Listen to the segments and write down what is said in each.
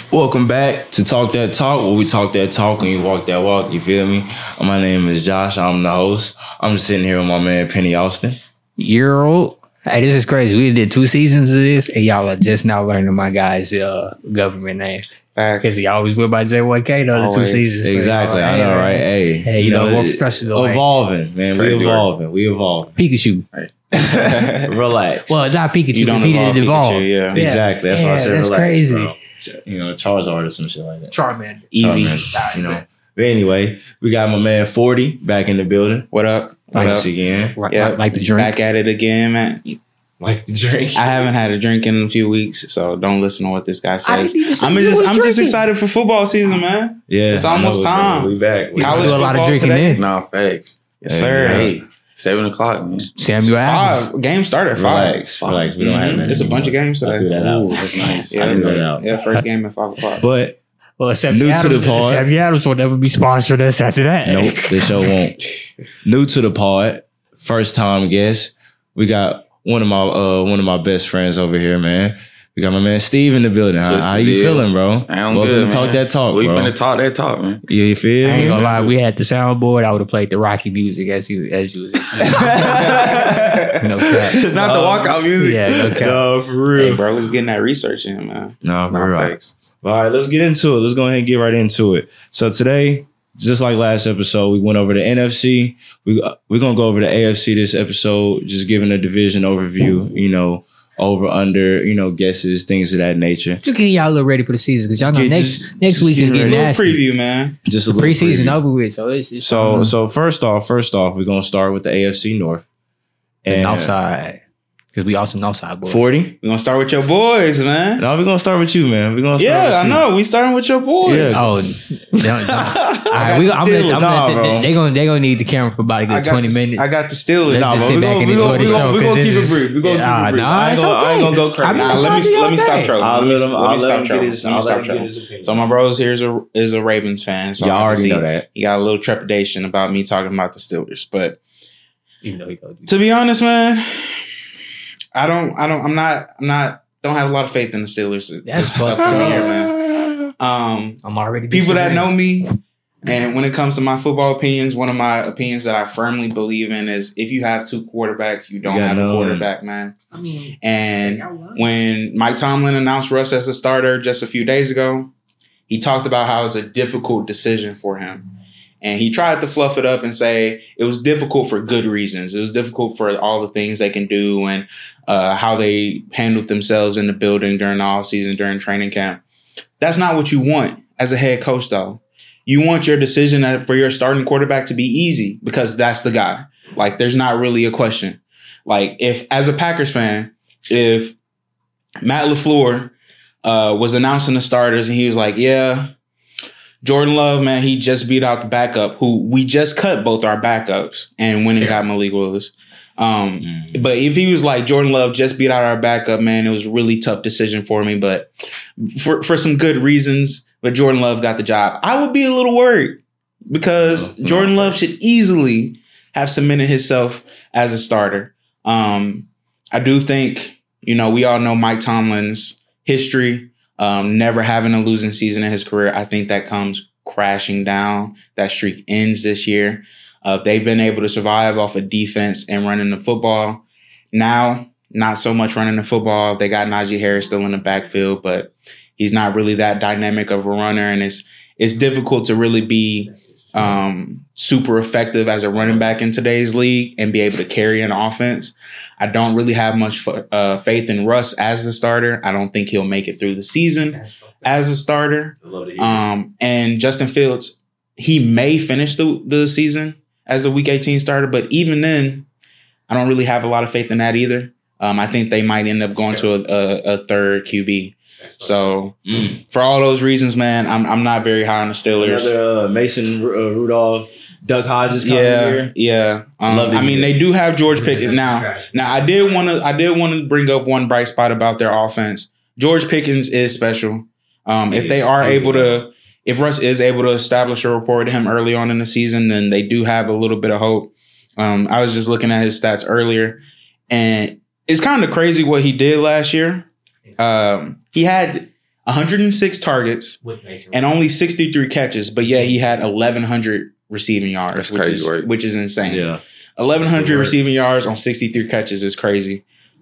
Welcome back to Talk That Talk, where we talk that talk and you walk that walk, you feel me? My name is Josh, I'm the host. I'm just sitting here with my man Penny Austin. Euro. Hey, this is crazy. We did 2 seasons of this, and y'all are just now learning my guy's government name. Because he always went by J1K the other 2 seasons. Exactly, I know, right? Hey, you know, more professional. Evolving, man. We evolving. Pikachu. Right. Relax. Well, not Pikachu, because he didn't evolve. Yeah. Exactly. That's why I said that's relax, crazy. bro. You know, Charizard or some shit like that. Charmander. Eevee. You know. But anyway, we got my man 40 back in the building. What up? Thanks again. Like the drink. Back at it again, man. Like the drink. I haven't had a drink in a few weeks, so don't listen to what this guy says. I'm drinking. just excited for football season, man. Yeah. It's almost time. We back. We do a lot of drinking then. Nah, facts. Yes, sir. Hey, 7 o'clock, man. Samuel Adams. 5. Game started at 5. Relax. We don't have that. It's a bunch of games today. I threw that out. Ooh, that's nice. Yeah, I threw that out. Yeah, first game at 5 o'clock. But Well, new to the pod. Samuel Adams will never be sponsored us after that. Nope, the show won't. New to the pod, first time guest. We got one of my best friends over here, man. We got my man Steve in the building. How you feeling, bro? I'm Welcome good, to Talk man. That Talk, We bro. finna talk that talk, man. You feel I ain't me? gonna lie, we had the soundboard. I would have played the Rocky music as you was. No cap. Not the walkout music. Yeah, no cap. No, for real. Hey, bro, let's getting that research in, man. No, for Nah, real. facts. All right, let's get into it. Let's go ahead and get right into it. So today, just like last episode, we went over the NFC. We're going to go over the AFC this episode, just giving a division overview, you know, over, under, you know, guesses, things of that nature. Just getting y'all a little ready for the season because y'all know next week is getting getting A little nasty. preview, man. Just a The little preseason preview. over with, so it's So first off, we're going to start with the AFC North. the north side because we also north side boys. 40? We're going to start with your boys, man. No, we're going to start with you, man. We're going to start with Yeah, I you. know. We starting with your boys. Yeah. Oh, all right, bro. they gonna need the camera for about a good 20 minutes. I got the Steelers. Let's Nah, just bro, sit back and enjoy the show. We're 'cause going to this keep it is- brief. We're going to keep it brief. Nah, I ain't it's going to okay. go crazy. I mean, Nah, it's let me okay. stop trolling. I'll let him Let me stop get trolling. his- Let me I'll stop let him get trolling. his opinion. So my bros here is a Ravens fan. So Y'all already obviously know that. he got a little trepidation about me talking about the Steelers. But Even though he gonna do to be honest, man, don't have a lot of faith in the Steelers. That's this fucked upcoming year, up. man. I'm already People that disagreeing. know me, and when it comes to my football opinions, one of my opinions that I firmly believe in is if you have 2 quarterbacks, you don't You got have none. a quarterback, man. I mean, And when Mike Tomlin announced Russ as a starter just a few days ago, he talked about how it was a difficult decision for him. And he tried to fluff it up and say it was difficult for good reasons. It was difficult for all the things they can do and how they handled themselves in the building during the offseason, during training camp. That's not what you want as a head coach, though. You want your decision for your starting quarterback to be easy because that's the guy. Like, there's not really a question. Like, if, as a Packers fan, if Matt LaFleur was announcing the starters and he was like, yeah, Jordan Love, man, he just beat out the backup who we just cut both our backups and went and got Malik Willis. But if he was like, Jordan Love just beat out our backup, man, it was a really tough decision for me, but for some good reasons, but Jordan Love got the job. I would be a little worried because Jordan Love should easily have cemented himself as a starter. I do think, you know, we all know Mike Tomlin's history, never having a losing season in his career. I think that comes crashing down. That streak ends this year. They've been able to survive off of defense and running the football. Now, not so much running the football. They got Najee Harris still in the backfield, but he's not really that dynamic of a runner. And it's difficult to really be super effective as a running back in today's league and be able to carry an offense. I don't really have much faith in Russ as the starter. I don't think he'll make it through the season as a starter. And Justin Fields, he may finish the season as the Week 18 starter, but even then, I don't really have a lot of faith in that either. I think they might end up going to a third QB. So for all those reasons, man, I'm not very high on the Steelers. Another Mason Rudolph, Duck Hodges coming here. Yeah. I mean, they do have George Pickens now. Now, I did want to bring up one bright spot about their offense. George Pickens is special. If Russ is able to establish a rapport with him early on in the season, then they do have a little bit of hope. I was just looking at his stats earlier, and it's kind of crazy what he did last year. He had 106 targets With Mason and only 63 catches. But yeah, he had 1,100 receiving yards, That's crazy work. which is insane. Yeah. 1,100 work. receiving yards on 63 catches is crazy.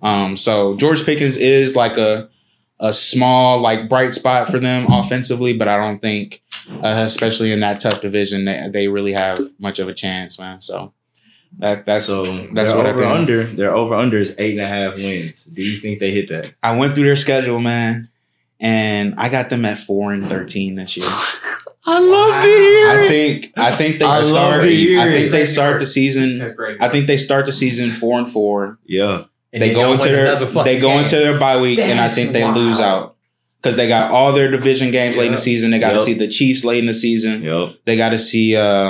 So George Pickens is like a small, like bright spot for them offensively, but I don't think, especially in that tough division, they really have much of a chance, man. So that's So that's their what I over think. under. Their over under is 8.5 wins. Do you think they hit that? I went through their schedule, man, and I got them at 4-13 this year. I love to hear I think they I love start. to hear I it. think they start the season. That's great. I think they start the season 4-4. Yeah. And They then go y'all into win their another fucking game. their bye week, and I That's think they wild. lose out because they got all their division games late in the Yep. season. They got to Yep. see the Chiefs late in the season. Yep. They got to see.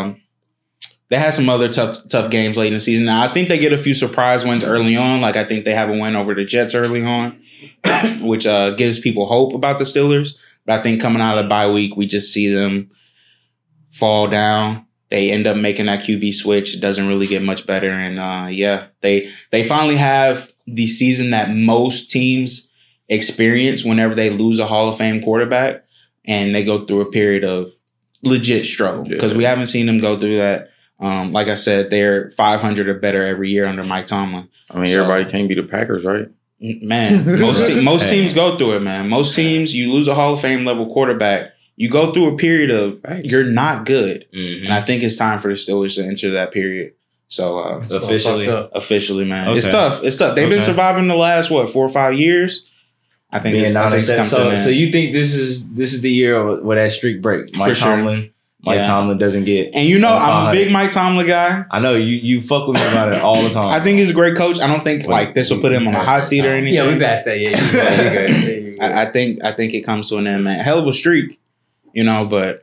They had some other tough games late in the season. Now I think they get a few surprise wins early on. Like I think they have a win over the Jets early on, which gives people hope about the Steelers. But I think coming out of the bye week, we just see them fall down. They end up making that QB switch. It doesn't really get much better. And they finally have the season that most teams experience whenever they lose a Hall of Fame quarterback, and they go through a period of legit struggle because we haven't seen them go through that. Like I said, they're 500 or better every year under Mike Tomlin. I mean, So- everybody can't be the Packers, right? Man, most teams go through it, man. Most teams, you lose a Hall of Fame level quarterback, you go through a period of you're not good. And I think it's time for the Steelers to enter that period. So Officially. officially, man. Okay. It's tough. It's tough. They've been Okay. surviving the last 4 or 5 years. I think Being it's down I think it's to come to an so, end. so you think this is the year where that streak break? Mike For sure. Tomlin. Mike Yeah. Tomlin doesn't get. And you know, I'm a 500. big Mike Tomlin guy. I know you fuck with me about it all the time. I think he's a great coach. I don't think like this will put him on a hot seat or anything. Yeah, we passed that. Yeah, you're good. I think it comes to an end, man. Hell of a streak, but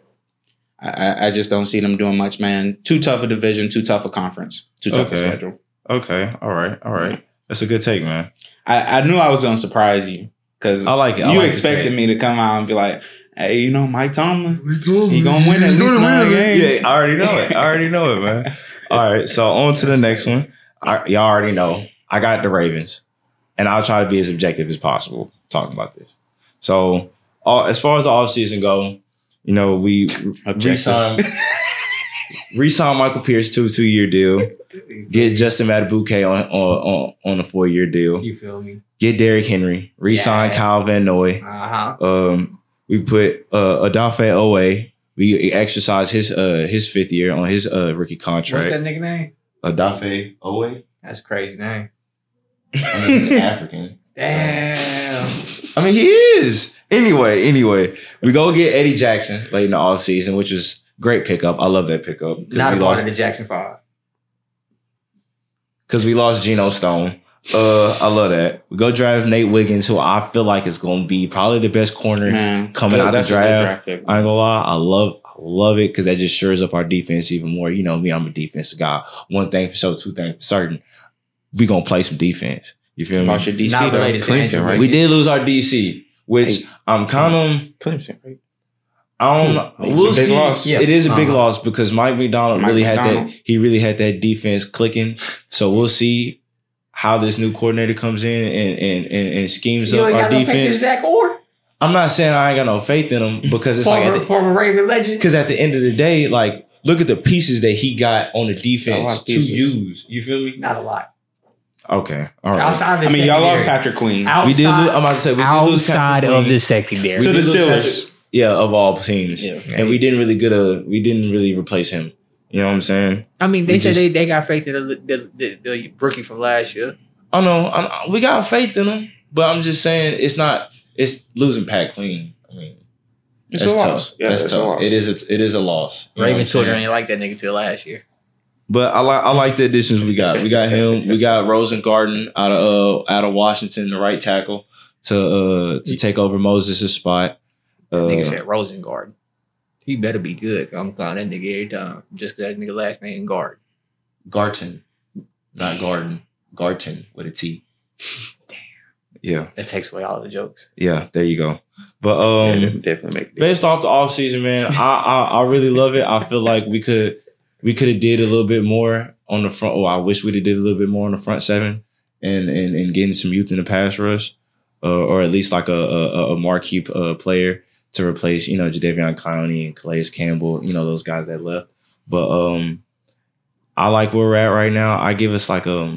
I just don't see them doing much, man. Too tough a division, too tough a conference, too tough a Okay. schedule. Okay. All right. That's a good take, man. I knew I was gonna surprise you because I like it. I You like the expected take. me to come out and be like, "Hey, Mike Tomlin, he gonna win at least 9 games." Yeah, I already know it, man. All right, so on to the next one. Y'all already know I got the Ravens, and I'll try to be as objective as possible talking about this. So, as far as the offseason go, we re-sign Michael Pierce to a 2-year deal. Get Justin Madubuike on a 4-year deal. You feel me? Get Derrick Henry. Re-sign Yeah. Kyle Van Noy. We put Odafe Owe. We exercise his 5th year on his rookie What's contract. that nigga name? Odafe Owe. That's a crazy name. I mean, he's African. Damn. I mean, he is. Anyway, we go get Eddie Jackson late in the offseason, which is great pickup. I love that pickup. Not a part of the Jackson 5. Because we lost Geno Stone. I love that. We go draft Nate Wiggins, who I feel like is going to be probably the best corner coming out the that's a good draft. pick. I ain't gonna lie, I love it because that just shores up our defense even more. You know me, I'm a defensive guy. One thing for sure, two things for certain. We gonna play some defense. You feel me? About your DC Not though. related to Clemson, Andrew right? We Wiggins. did lose our DC, which I'm kind of. Clemson, right? I don't know. It's We'll a big see. loss. Yeah. It is a big Uh-huh. loss because Mike McDonald Mike really McDonald. had that. He really had that defense clicking. So we'll see how this new coordinator comes in and schemes You up ain't our got no faith in defense. Zach Orr? I'm not saying I ain't got no faith in him because it's like Former Raven legend. because at the end of the day, like look at the pieces that he got on the A lot defense of to pieces. use. You feel me? Not a lot. Okay, all right. Outside of the I mean, y'all lost secondary. Patrick Queen We did. I'm about to say we did lose outside Captain of Queen. the secondary. to we the did lose Steelers. Patrick- Yeah, of all teams. Yeah. And we didn't really replace him. You know what I'm saying? I mean, we they said just- they got faith in the rookie from last year. I know we got faith in him, but I'm just saying it's losing Pat Queen. I mean, It's that's a tough. loss. Yeah, That's it's a tough. loss. It is a loss. You know Ravens what I'm Twitter saying? ain't like that nigga till last year. But I like the additions we got. We got him. We got Rosengarten out of Washington, the right tackle, to take over Moses' spot. Nigga said Rosengard. He better be good. 'Cause I'm calling that nigga every time. Just 'cause that nigga last name Guard. Garten, not Garden. Garten with a T. Damn. Yeah, That takes away all the jokes. yeah. There you go. But Yeah, definitely make it. based off the offseason, man, I really love it. I feel like we could have did a little bit more on the front. Oh, I wish we'd have did a little bit more on the front seven and getting some youth in the pass rush. or at least like a marquee player to replace, Jadeveon Clowney and Calais Campbell, those guys that left. But I like where we're at right now. I give us like what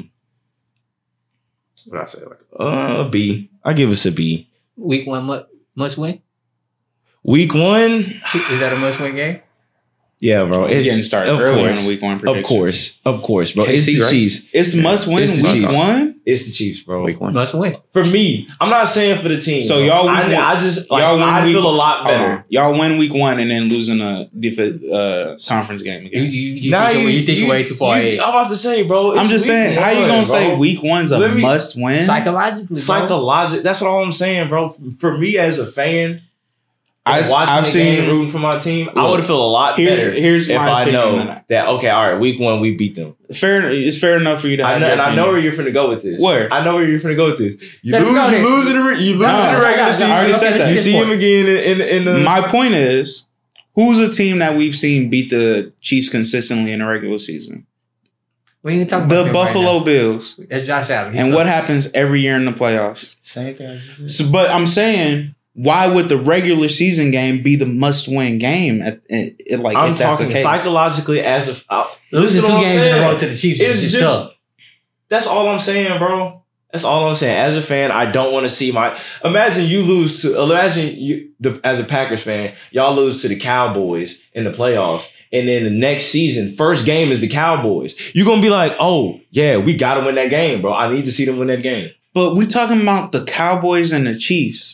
I say, like a B. I give us a B. Week 1 must win. Week 1 is that a must win game? Yeah, bro. It's getting started early on Week 1 predictions. Of course, bro. KC, it's the right? Chiefs. It's must win It's the Week Chiefs. 1. It's the Chiefs, bro. Week 1. Must win. For me, I'm not saying for the team. So bro. y'all, I just like, y'all win I week, feel a lot better. Y'all win Week 1 and then losing a conference game again. You think way too far ahead. I'm about to say, bro. I'm just saying, how you gonna say Week 1's a must win? Psychologically, that's what all I'm saying, bro. For me as a fan, I've watching the seen game, rooting for my team, I would feel a lot better if I know that. Okay, all right, Week 1 we beat them. It's fair enough for you to have. I know where you're finna go with this. Where? I know where you're finna go with this. You Let's go there. lose in the regular season. I already said that. You see him again in the. My point is, who's a team that we've seen beat the Chiefs consistently in the regular season? We ain't talking about The Buffalo Bills. That's Josh Allen. And what happens every year in the playoffs? Same thing. But I'm saying, why would the regular season game be the must-win game? I'm if that's talking the case? Psychologically as a losing 2 games in a row to the Chiefs is just tough. That's all I'm saying, bro. That's all I'm saying. As a fan, I don't want to see imagine you lose to as a Packers fan, y'all lose to the Cowboys in the playoffs. And then the next season, first game is the Cowboys. You're going to be like, oh, yeah, we got to win that game, bro. I need to see them win that game. But we talking about the Cowboys and the Chiefs.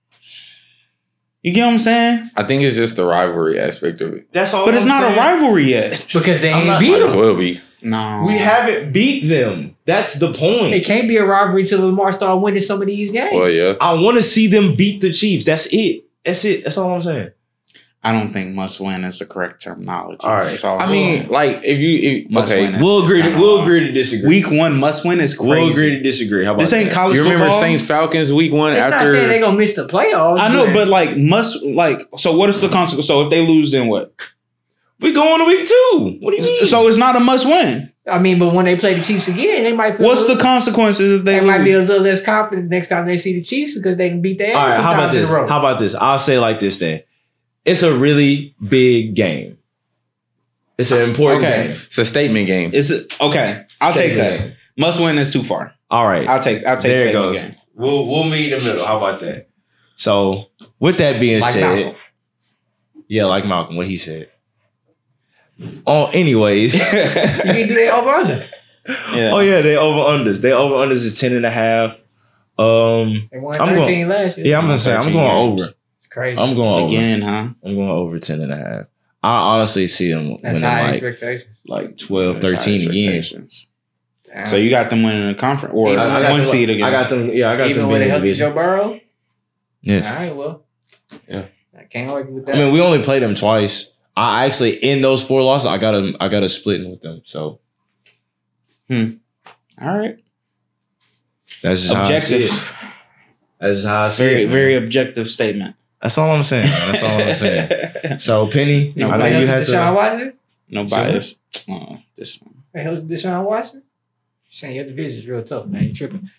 You get what I'm saying? I think it's just the rivalry aspect of it. That's all. But it's not a rivalry yet. Because they ain't Might beat as them. well be. No. We haven't beat them. That's the point. It can't be a rivalry till Lamar start winning some of these games. Well, yeah. I want to see them beat the Chiefs. That's it. That's all I'm saying. I don't think must win is the correct terminology. All right. That's all I mean, like, Must win is- We'll agree to disagree. Week 1 must win is crazy. We'll agree to disagree. How about This ain't that? college You remember football. Saints Falcons Week 1 It's not saying they're after? going to miss the playoffs. I know, but so what is the consequence? So if they lose, then what? We going to week 2. What do you mean? So it's not a must win. I mean, but when they play the Chiefs again, they might feel What's the consequences if they they might be a lose? little less confident next time they see the Chiefs because they can beat their All ass right, 2 how about times in this? a row. How about this? I'll say it like this then. It's a really big game. It's an important game. It's a statement game. Is it okay? I'll take that. Statement game. Must win is too far. All right. I'll take there it statement goes. game. We'll meet in the middle. How about that? So with that being Like said, Malcolm. yeah, like Malcolm, what he said. Oh, anyways. You can do that over under. Yeah. Oh yeah, they over unders. They over unders is 10.5. They won 13 last year. Yeah, I'm gonna say I'm 13 going games. over. It's crazy. I'm going over. Again, huh? I'm going over 10.5. I honestly see them That's winning high like expectations. 12, That's 13 high again. expectations. Damn. So you got them winning the conference or Even I got one them, seed again. I got them. Yeah, I got even them. when they beating help the you Joe division. Burrow? Yes. All right, well. Yeah. I can't argue with that. I mean, we only played them twice. I actually in those 4 losses, I got a split with them. So All right. that's just How I see Objective. it. That's just how I see Very, it. man. very objective statement. That's all I'm saying. That's all I'm saying. So Penny, No, I know They you hosted had Deshaun to. Watson? No bias. Oh, this one. They hosted Deshaun Watson? Saying your division's real tough, man. You tripping.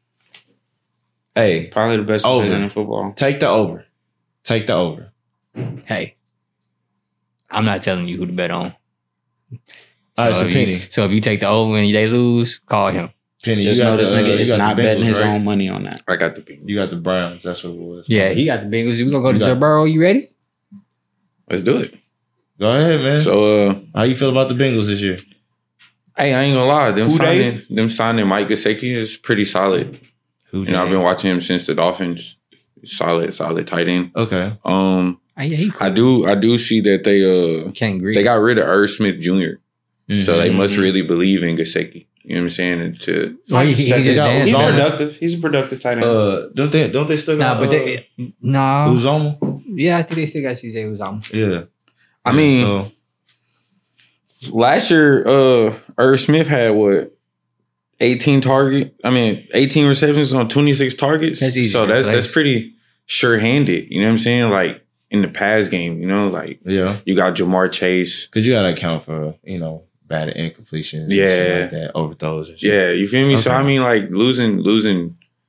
Hey, Probably the best Over. division in football. take the over. Take the over. Hey, I'm not telling you who to bet on. All right, so if Penny. if you take the over and they lose, call him. Penny, Just you got know this the, nigga you is got the not betting Bengals, his right? own money on that. I got the pick. You got the Browns. That's what it was. Yeah, he got the Bengals. We're going to go to You got Joe it. Burrow. You ready? Let's do it. Go ahead, man. So, How you feel about the Bengals this year? hey, I ain't gonna lie. Who they? Them signing Mike Gesicki is pretty solid. Who? I've been watching him since the Dolphins. Solid tight end. Okay. Oh, yeah, he cool. I do see that Can't agree. they got rid of Irv Smith Jr. So they must Mhm. really believe in Gesicki. You know what I'm saying? And to Well, he He's just danced. He's Uzomah. productive. He's a productive tight end. Don't they still Nah, got but they, no. Uzomah? Yeah, I think they still got CJ Uzomah. Yeah. I mean, So, last year, Irv Smith had 18 receptions on 26 targets. That's easy So to that's replace. pretty sure-handed. You know what I'm saying? Like in the pass game, like yeah. you got Jamar Chase. Because you got to account for, bad incompletions. Yeah. And shit like that, overthrows and shit. Yeah, you feel me? So Okay. I mean, like losing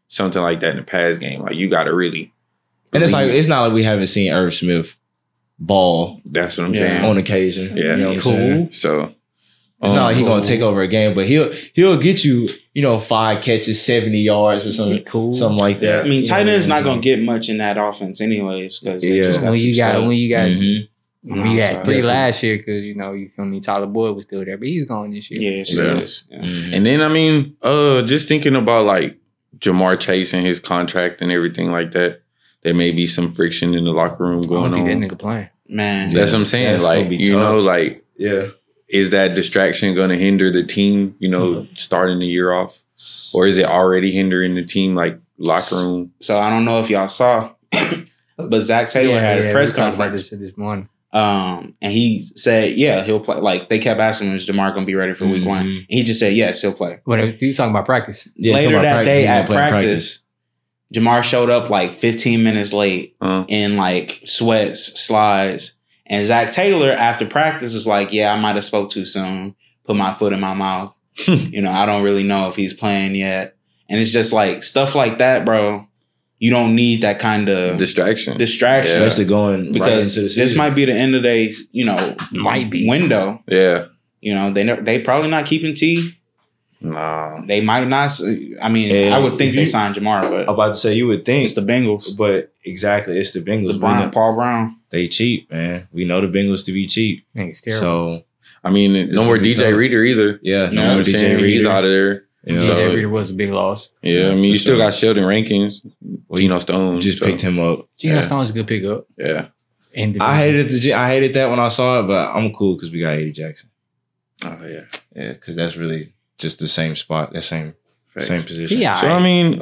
something like that in the pass game. Like you got to really. And it's believe. not like we haven't seen Irv Smith ball That's what I'm saying. on occasion. Yeah, You know what I'm Cool. saying? So It's not like he's gonna take over a game, but he'll get you, 5 catches, 70 yards or something, Cool. something like that. I mean, tight end's not going gonna get much in that offense anyways because Yeah. when you got Mhm. we had 3 Yeah. last year because you feel me. Tyler Boyd was still there, but he's gone this year. Yes, Yeah. it is. Yeah. Mhm. And then I mean, just thinking about like Jamar Chase and his contract and everything like that, there may be some friction in the locker room I don't going think on. that nigga playing. Man, That's what I'm saying. That's gonna Like be you tough. know, like Yeah. is that distraction going to hinder the team? Starting the year off, or is it already hindering the team like locker room? So I don't know if y'all saw, but Zach Taylor had a press we talked about conference. this morning. And he said, yeah, he'll play. Like, they kept asking him, is Jamar going to be ready for week one? Mhm. And he just said, yes, he'll play. What you talking about practice? Yeah, Later talking about that day he's gonna at play in practice, Jamar showed up like 15 minutes late Uh, in like sweats, slides. And Zach Taylor, after practice, was like, yeah, I might have spoke too soon, put my foot in my mouth. I don't really know if he's playing yet. And it's just like stuff like that, bro. You don't need that kind of distraction. distraction. Yeah. Especially going Because right into the this season. might be the end of their, Might be. window. Yeah. They probably not keeping T. Nah. They might not. I mean, And I would think if they you- signed Jamar, I'm but about to say you would think, it's the Bengals. but exactly, it's the Bengals. The Brown, Paul Brown. They cheap, man. We know the Bengals to be cheap. Nigga's terrible. So I mean, no gonna more be DJ tough. Reader either. yeah, No, You know no what more I'm saying? DJ He's Reader. out of there. Yeah. So- DJ Reader was a big loss. Yeah, I For mean, you still sure. got Sheldon Rankins, Geno Stone. Just so, picked him up. Geno Yeah. Stone's a good pickup. Yeah. And I hated that when I saw it, but I'm cool because we got Eddie Jackson. Oh yeah. Yeah, because that's really just the same spot, that same Facts. position. Yeah. So I mean,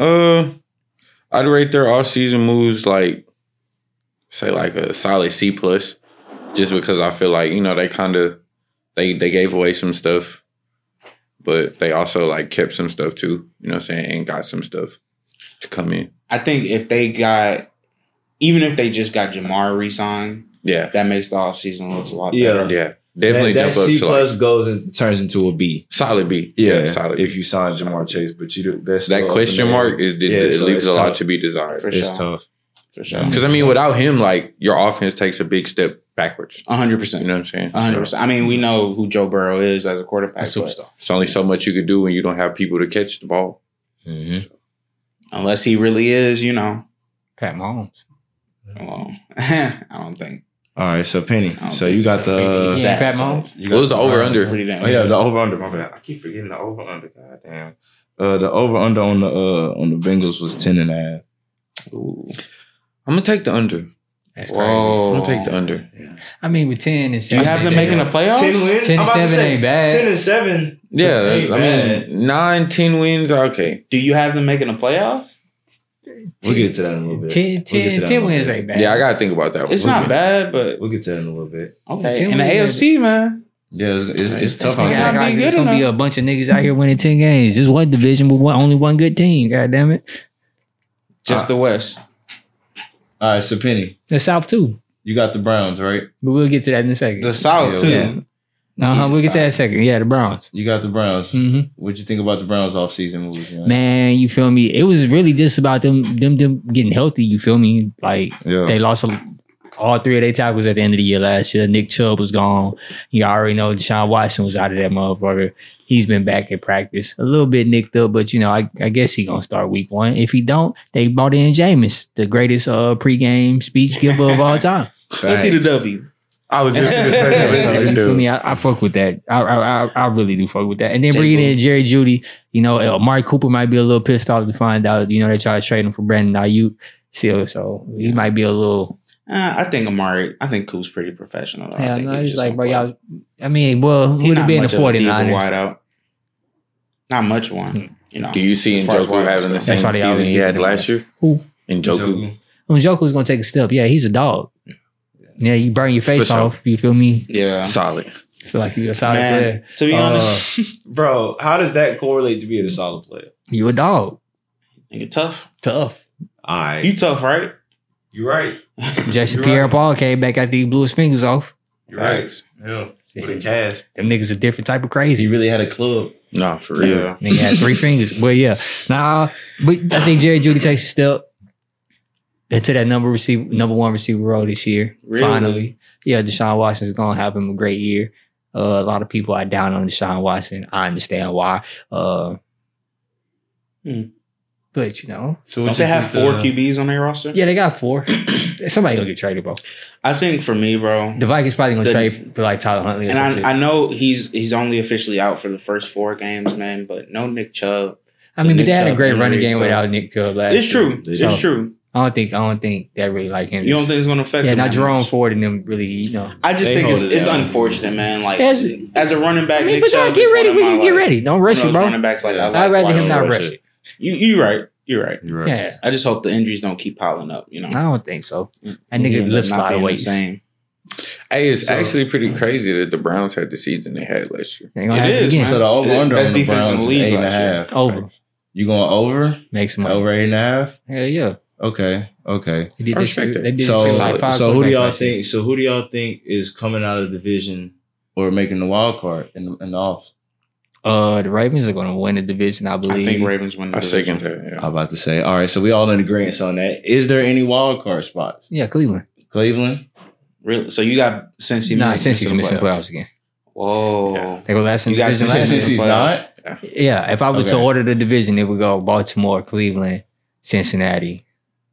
I'd rate their off-season moves like, say like a solid C plus, just because I feel like they kind of they gave away some stuff, but they also like kept some stuff too. You know what I'm saying? And got some stuff to come in. I think if they just got Jamar re-signed, Yeah. that makes the offseason looks a lot Yeah. better. Yeah. Definitely that jump up C to plus like goes and turns into a B. solid B. Yeah, solid. if B. you sign Jamar Chase, but you do that's that still up question in the air. mark is Yeah, it so leaves it's a lot tough. to be desired. For It's sure. tough. For sure. Because I mean, without him, like your offense takes a big step backwards. 100%. You know what I'm saying? 100%. I mean, we know who Joe Burrow is as a quarterback. a superstar. But It's only so much you could do when you don't have people to catch the ball. Mhm. unless he really is, Pat Mahomes. well, I don't think. All right, so Penny. I don't So think you got he's the Yeah, that, Pat but Mahomes. you What was the over-under? Pretty damn Oh yeah, good. the over under. My bad. I keep forgetting the over under. Goddamn. The over under on the Bengals was 10.5. Ooh. I'm gonna take the under. That's crazy. Whoa. I'm gonna take the under. I mean, with 10 and Do you 7. have them making the playoffs? 10 wins. 10 I'm and about to 7 ain't bad. 10 and 7. Yeah, ain't I bad. mean 9-10 wins are okay. Do you have them making the playoffs? We'll get to that in a little bit. 10, We'll get to that in a 10 little wins bit. ain't bad. Yeah, I gotta think about that one. It's not bad, but We'll get to that in a little bit. okay. 10 In the wins AFC, man. Yeah, it's tough Nigga out Nigga, act there. like be there's good gonna be enough. a bunch of niggas out here winning 10 games. Just one division, but only one good team. God damn it. Just the West. All right, so Penny, The South too. you got the Browns, right? But we'll get to that in a second. The South, Yeah, too. yeah. We'll get to that in a second. Yeah, the Browns. You got the Browns. hmm What'd you think about the Browns offseason moves? You know? Man, you feel me? It was really just about them getting healthy. You feel me? Like Yeah. they lost all 3 of their tackles at the end of the year last year. Nick Chubb was gone. You already know Deshaun Watson was out of that motherfucker. He's been back at practice. A little bit nicked up, but I guess he gonna start week 1. If he don't, they brought in Jameis, the greatest pregame speech giver of all time. Let's see the W. I was just gonna So, say you feel me? I fuck with that. I really do fuck with that. And then bringing in Jerry Jeudy, Amari Cooper might be a little pissed off to find out, they try to trade him for Brandon Ayuk. So he might be a little. I think Coop's pretty professional. Though. I Yeah, think no, he's he's just like, bro, gonna y'all. I mean, well, play. He would not have been the much of a diva 49ers. wideout. Not much one. Do you see as far as Njoku wideouts having go. the same That's why they season always he get had him. last year? Who? Njoku. When Joker's gonna take a step, yeah, he's a dog. Yeah, you burn your face For sure. off. You feel me? Yeah. Solid. Feel like you're a solid Man, player. to be honest, Bro, how does that correlate to being a solid player? You a dog. nigga, tough. Tough. All right. You tough, right? You're right. Jesse You're Pierre right. Paul came back after he blew his fingers off. You're right. Yeah. With a cast. Them niggas a different type of He crazy. really had a club. No, for real. Yeah. Nigga had 3 fingers. But yeah, but I think Jerry Jeudy takes a step into that number 1 receiver role this year. Really? Finally, yeah, Deshaun Watson's gonna have him a great year. A lot of people are down on Deshaun Watson. I understand why. But So Don't they have 4 QBs on their roster? yeah, they got 4. Somebody gonna get traded, bro. I think for me, bro, The Vikings probably gonna trade for like Tyler Huntley. Or and some shit. I know he's only officially out for the first 4 games, man. But no Nick Chubb. I mean, but Nick they had a Chubb great running injury game stuff. without Nick Chubb last It's year. true. So- It's true. I don't think that really like him. You don't think it's going to affect Yeah, him? not that Jerome much? Ford and them really, I just They think hold it it's down. unfortunate, man. Like Yes. as a running back, I mean, Nick but y'all Chubb get is ready one of when you my, get like, ready. Don't one rush of it, those bro. running backs like Yeah. I I'd rather him watching. not Don't rush rush it. You're right. You're right. You're right. Yeah, I just hope the injuries don't keep piling up. You know, I don't think so. That He nigga end up lifts a not lot of being the weights. same. Hey, it's So- actually pretty crazy that the Browns had the season they had last year. They gonna It have it is, again. man. So the over under Best on the defense in Browns the is league 8.5. Over. You going over? Make some money. Over 8.5? Hell yeah. Okay. They did I this respect shit- it. they did So this shit with like 5 so who do quarterbacks y'all last year. think? So who do y'all think is coming out of the division or making the wild card in the off? The Ravens are gonna win the division, I believe. I think Ravens win. The I second division. that. I'm Yeah. about to say. All right, so we all in agreement on that. Is there any wild card spots? Yeah, Cleveland. Cleveland. Really? So you got Cincy? Since he's missing playoffs again. Whoa. Yeah. They go last in You the got division Cincinnati. last Since year. he's playoffs. not. Yeah, if I were to Okay. order the division, it would go Baltimore, Cleveland, Cincinnati.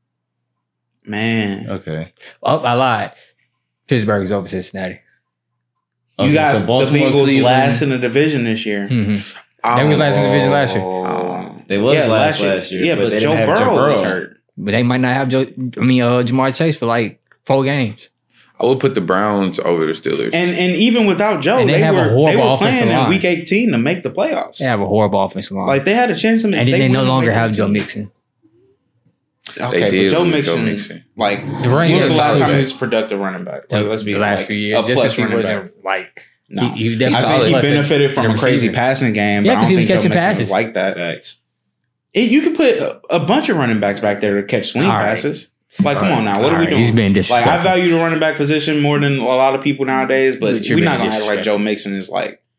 Man. Okay. Oh, I lied. Pittsburgh's over Cincinnati. You Okay, got so Baltimore, the Bengals Cleveland. last in the division this year. Mm-hmm. They was last in the division last year. They was last year, Yeah, but but they Joe didn't have Joe Burrow was Burrow. hurt. But they might not have Jamar Chase for like 4 games. I would put the Browns over the Steelers. And even without Joe, And they they have a were horrible playing offensive in line. week 18 to make the playoffs. They have a horrible offensive line. Like they had a chance to make. and then they no win in longer week have 18. Joe Mixon. Okay, They did but Joe lose Mixon, Joe Mixon. like running when was game the last was time he bad. was a productive running back? Like, let's be the last like, few years. a Just plus 'cause he running wasn't back. like No, he I definitely think he plus benefited from the a crazy receiver. passing game. Yeah, but I 'cause don't he was think Joe catching Mixon passes. was like that. Facts. You could put a bunch of running backs back there to catch swing All right. passes. Like, come All on now, what All are we right, doing? he's been Like, disrespectful. I value the running back position more than a lot of people nowadays, but But you're we're not being gonna act like disrespectful. Joe Mixon is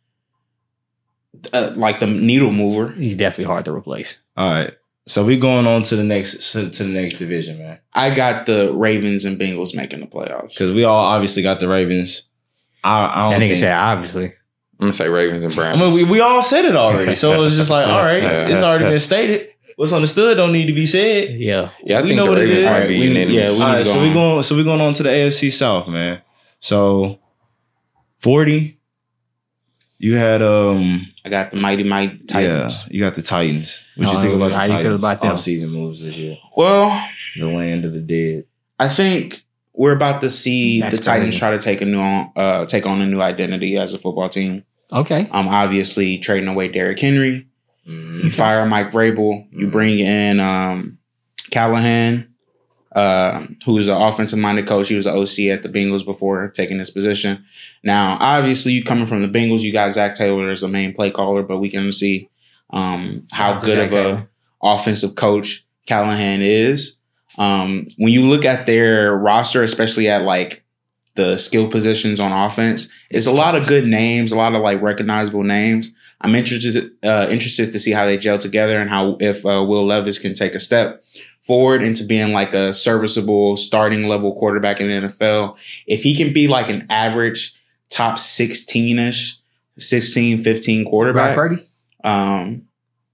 like the needle mover. He's definitely hard to replace. All right. So we going on to the next division, man. I got the Ravens and Bengals making the playoffs. Because we all obviously got the Ravens. I That don't nigga think. said obviously. I'm gonna say Ravens and I Browns. mean, we all said it already, so it was just like, all right, Yeah. it's already been stated. What's understood don't need to be said. Yeah. yeah, I we think know the what it Ravens is. might Alright, be we- unanimous. yeah, we- All right, need to so go we going on to the AFC South, man. So 40, you had I got the mighty Titans. yeah, you got the Titans. What you Oh, think about the how you Titans? feel about them? Off-season moves this year, Well, the land of the dead. I think we're about to see That's the Titans crazy. try to take on a new identity as a football team. Okay. Obviously trading away Derrick Henry. You fire Mike Vrabel. You bring in Callahan, who is an offensive-minded coach. He was the OC at the Bengals before taking this position. Now, obviously, you coming from the Bengals, you got Zach Taylor as the main play caller, but we can see how Shout out to good Zach of a Taylor. offensive coach Callahan is. When you look at their roster, especially at like the skill positions on offense, it's a lot of good names, a lot of like recognizable names. I'm interested to see how they gel together and how if Will Levis can take a step forward into being like a serviceable starting level quarterback in the NFL. If he can be like an average top 16-ish, 16, 15 quarterback. Brock Purdy?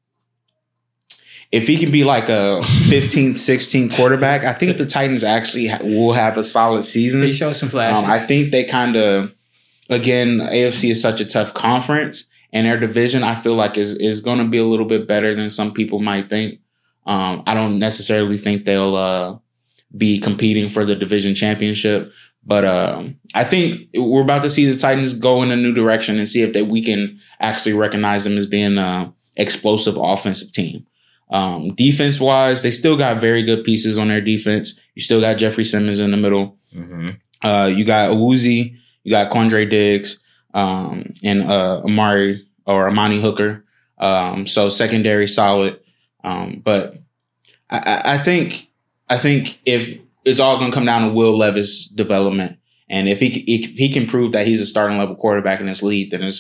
If he can be like a 15, 16 quarterback, I think the Titans actually will have a solid season. He showed some flashes. I think they kind of, again, AFC is such a tough conference, and their division I feel like is going to be a little bit better than some people might think. I don't necessarily think they'll be competing for the division championship, but I think we're about to see the Titans go in a new direction and see if we can actually recognize them as being an explosive offensive team. Defense wise, they still got very good pieces on their defense. You still got Jeffrey Simmons in the middle. Mm-hmm. You got Awuzie, you got Quandre Diggs, and Amani Hooker. So secondary solid. But I think if it's all going to come down to Will Levis' development, and if he can prove that he's a starting level quarterback in this league, then it's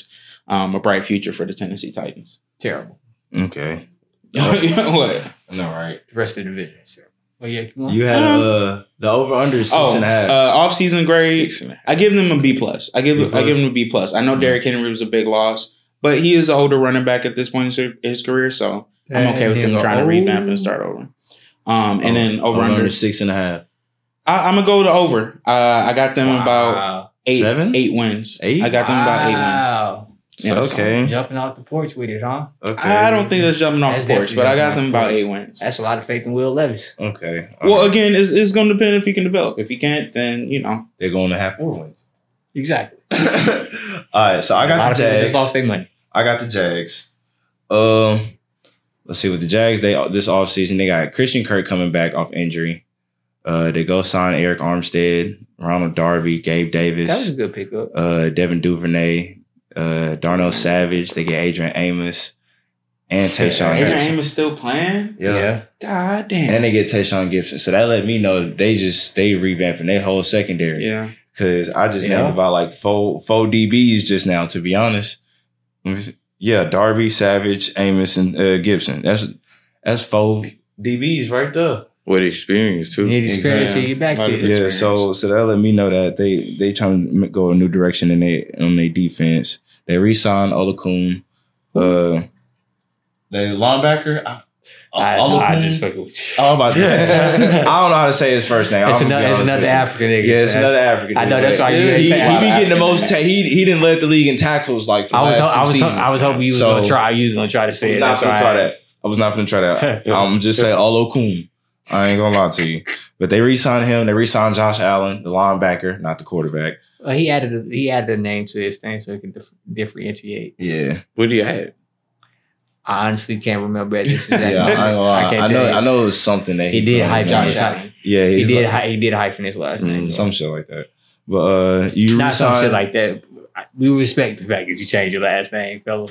a bright future for the Tennessee Titans. Terrible. Okay. What? No, right. The rest of the division is terrible. Well, yeah, come on. You had the over under 6.5. Off-season grade. 6.5. I give them a B plus. I give them a B plus. I know Derrick Henry was a big loss, but he is an older running back at this point in his career, so I'm okay with them trying to revamp and start over. And then over under 6.5. I'm gonna go to over. I got them about Wow. 8 wins. 8? I got them about 8 wins. Wow. Yeah, Okay. Jumping off the porch with it, huh? Okay. I don't think that's jumping off That's the porch, definitely but I got jumping them off about the 8 porch. wins. That's a lot of faith in Will Levis. Okay. Well, again, it's going to depend if he can develop. If he can't, then they're going to have 4 wins. Exactly. All right, so I a got lot the of people Jags. just lost their money. I got the Jags. Let's see with the Jags. This offseason they got Christian Kirk coming back off injury. They go sign Eric Armstead, Ronald Darby, Gabe Davis, That was a good pickup. Devin Duvernay, Darnell Savage. They get Adrian Amos and Tayshaun Adrian Gibson. Amos still playing. Yeah. God damn. And they get Tayshaun Gibson. So that let me know they revamping their whole secondary. Yeah. Cause I just Yeah. named about like four DBs just now, to be honest. Yeah, Darby, Savage, Amos, and Gibson. That's 4 DBs right there. With experience too. You need experience Exactly. in your backfield. Good Yeah, experience. so that let me know that they trying to go a new direction on their defense. They re-signed Olakun. The linebacker. I just fucking with you. Oh, about that. I don't know how to say his first name. It's I'm gonna be honest another with you. African nigga. Yeah, it's another African. I know, nigga. that's why you he didn't be say getting the African most. nigga. He didn't lead the league in tackles like for I the was last 2 seasons. I was hoping you was So, gonna try. You was gonna try to say it. I was not That's gonna why try that. I was not gonna try that. I'm just saying Olakun. I ain't gonna lie to you. But they re-signed him. They re-signed Josh Allen, the linebacker, not the quarterback. He added a name to his thing so he can differentiate. Yeah, What do you have? I honestly can't remember this exact. yeah. I ain't gonna lie. can't I tell know. you. I know it was something that He did put on his hyphen name. his Josh last. Allen. Yeah, He he's did. like- He did hyphen his last name. some shit like that. But you Not some re-signed- shit like that. We respect the fact that you changed your last name, fella.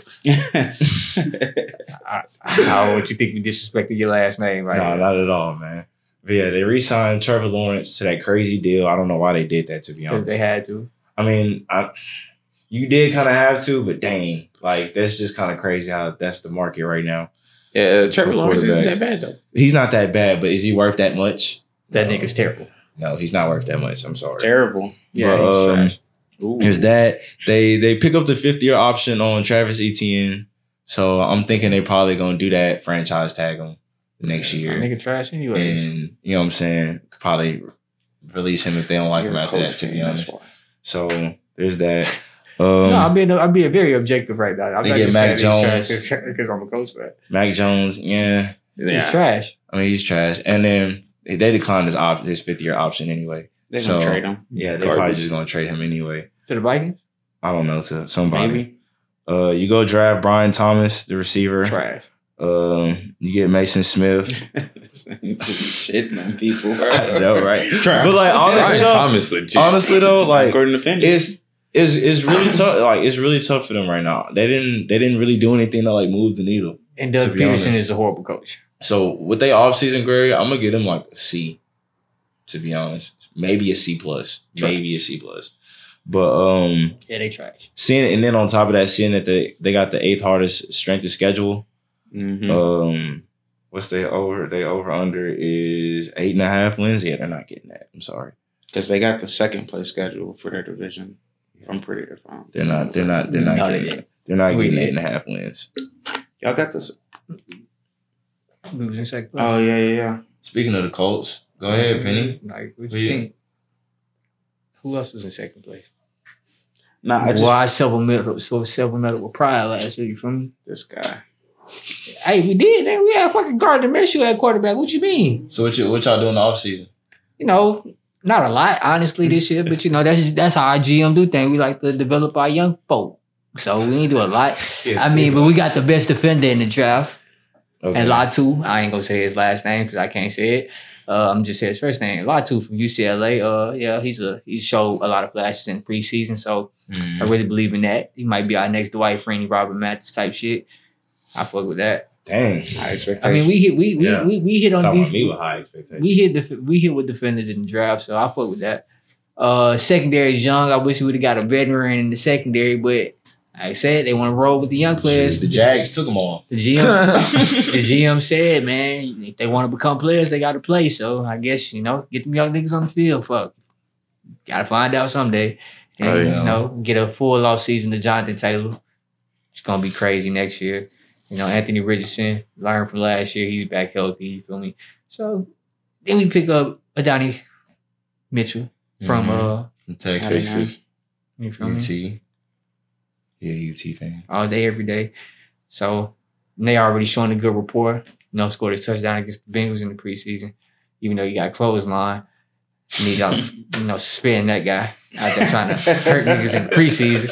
How would you think we disrespected your last name right No, now? not at all, man. But yeah, they re-signed Trevor Lawrence to that crazy deal. I don't know why they did that, to be Because honest. they had to. I mean, you did kind of have to, but dang, like that's just kind of crazy how that's the market right now. Yeah, Trevor For Lawrence isn't quarterbacks. that bad though. He's not that bad, but is he worth that much? That No. nigga's terrible. No, he's not worth that much. I'm sorry. Terrible. Yeah, But, he's trash. Ooh. Here's that. They pick up the 5th-year option on Travis Etienne. So I'm thinking they probably gonna do that, franchise tag him next That year. nigga trash anyways. And you know what I'm saying? Could probably release him if they don't like You're him a after that, Colts to be fan, honest. that's why. So there's that. No, I'm being very objective right now. I'm They not get just Mac saying he's Jones. trash because I'm a Colts fan. Mac Jones, yeah. He's trash. I mean, he's trash. And then they declined his 5th-year option anyway. They're going to So- trade him. Yeah, they're probably Garbage. just gonna trade him anyway. To the Vikings? I don't know, to somebody. Maybe. You go draft Brian Thomas, the receiver. Trash. You get Mason Smith. Shitting on people. I know, right? Trash. But like honestly Brian though, Thomas legit. honestly though, like According to Penny. it's really tough. Like it's really tough for them right now. They didn't really do anything to like move the needle. And To Doug be Peterson honest. is a horrible coach. So with their offseason grade, I'm gonna give them like a C. To be honest, maybe a C plus, maybe a C plus. But Yeah, they trash. seeing, and then on top of that, seeing that they got the 8th hardest strength of schedule. Mhm. What's they over? They over under is 8.5 wins. Yeah, they're not getting that. I'm sorry. Because they got the second place schedule for their division. I'm pretty sure. They're not No, they getting didn't. it. They're not We getting did. 8.5 wins. Y'all got this. We was in second place. Oh, yeah. Speaking of the Colts, go ahead, Penny. Like, what Who you you- think? Who else was in second place? Nah, I just. Why several medal with pride last year? You feel me? This guy. Hey, we did. Man. We had fucking Gardner Minshew at quarterback. What you mean? So what y'all doing in the offseason? You know, not a lot, honestly, this year. But you know, that's how our GM do things. We like to develop our young folk. So we ain't do a lot. I mean, but we got the best defender in the draft. Okay. And Latu, I ain't gonna say his last name because I can't say it. I'm just saying his first name. Latu from UCLA. Yeah, he showed a lot of flashes in preseason, so I really believe in that. He might be our next Dwight Freeney, Robert Mathis type shit. I fuck with that. Dang. High expectations. I mean, we hit on Talking about me defense. with high expectations. We hit with defenders in the draft, so I fuck with that. Secondary is young. I wish we would have got a veteran in the secondary, but I said they want to roll with the young players. The Jags took them all. The GM said, man, if they want to become players, they got to play. So I guess, get them young niggas on the field. Fuck. Got to find out someday. And, get a full off season to Jonathan Taylor. It's going to be crazy next year. Anthony Richardson learned from last year. He's back healthy. You feel me? So then we pick up Adonai Mitchell from Texas. You feel me? UT. Yeah, UT fan. All day, every day. So they already showing a good rapport. Scored a touchdown against the Bengals in the preseason. Even though you got clothesline. You need suspend that guy out there trying to hurt niggas in the preseason.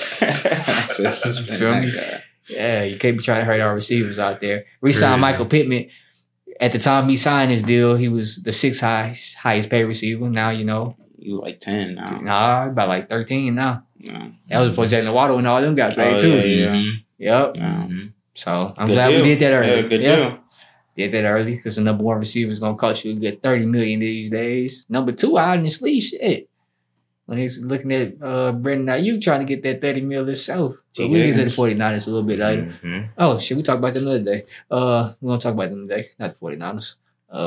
You feel me? Yeah, you can't be trying to hurt our receivers out there. We signed Michael Pittman. At the time he signed his deal, he was the sixth highest paid receiver. Now, you like 10 now. Nah, about like 13 now. No. That was before Jalen Waddle and all them got paid too. Yeah. Yep. No. So I'm Good glad deal. we did that early. Yeah, good deal. Did that early because the number one receiver is gonna cost you a good $30 million these days. Number two out in the sleeve, shit. When he's looking at Brandon Ayuk trying to get that $30 million himself. So we get to the 49ers a little bit later. Mm-hmm. Oh shit, we talked about them the other day. We're gonna talk about them today, not the 49ers.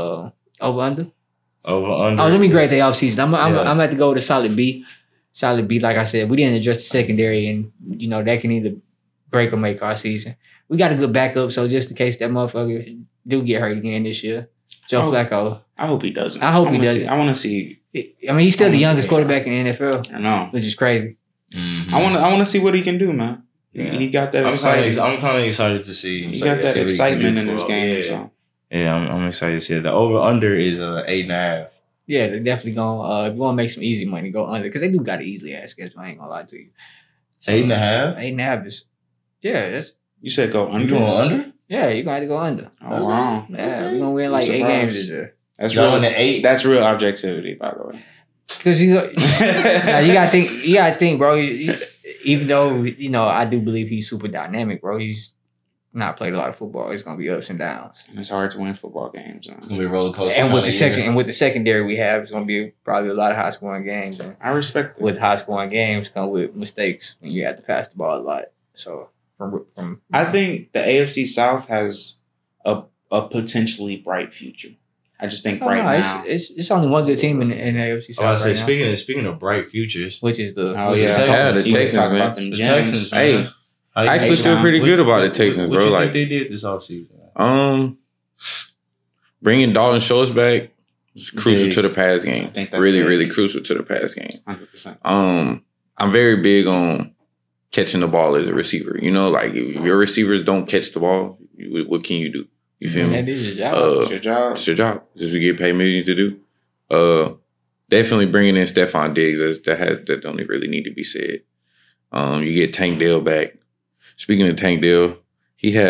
Over under. Over under. Oh, let me grade the offseason. I'm Yeah. gonna have to go with a solid B. Solid B, like I said, we didn't address the secondary, and that can either break or make our season. We got a good backup, so just in case that motherfucker do get hurt again this year, Joe Flacco. I hope he doesn't. I hope he doesn't. I want to see. I mean, he's still the youngest quarterback in the NFL, I know. which is crazy. Mm-hmm. I want to see what he can do, man. Yeah. He got that I'm excitement. kind of excited to see. He got that excitement in this game. Yeah, So I'm excited to see it. The over under is 8.5. Yeah, they're definitely going. If you want to make some easy money, go under because they do got an easy ass schedule. I ain't gonna lie to you. So, 8.5. 8.5 is. Yeah, that's. you said go under. You going under? Yeah, you're gonna have to go under. Oh wow. Yeah, we're gonna win like I'm 8 surprised. games this year. That's Going real. to 8. That's real objectivity, by the way. Because you gotta think. You gotta think, bro. Even though I do believe he's super dynamic, bro. He's not played a lot of football. It's gonna be ups and downs. And it's hard to win football games. It's gonna be a roller coaster. And with the kinda year. with the secondary we have, it's gonna be probably a lot of high scoring games. And I respect it. with high scoring games come with mistakes when you have to pass the ball a lot. So from I think the AFC South has a potentially bright future. I just think now. it's only one good team in the AFC Oh, I South say right now, speaking of bright futures, which is the Oh which yeah, is Yeah, the You can Texans, talk man. about them the gems. Texans. Hey, man. How you I actually think- feel pretty good about the what- Texans, what bro. you Like, think they did this offseason? bringing Dalton Schultz back is crucial Big. to the pass I game. think that's Really, big. really crucial to the pass game. 100%. I'm very big on catching the ball as a receiver. Like if your receivers don't catch the ball, what can you do? You feel me? that is your job. It's your job. It's your job. This is what you get paid millions to do. Definitely bringing in Stephon Diggs. That don't really need to be said. You get Tank Dell back. Speaking of Tank Dell, he had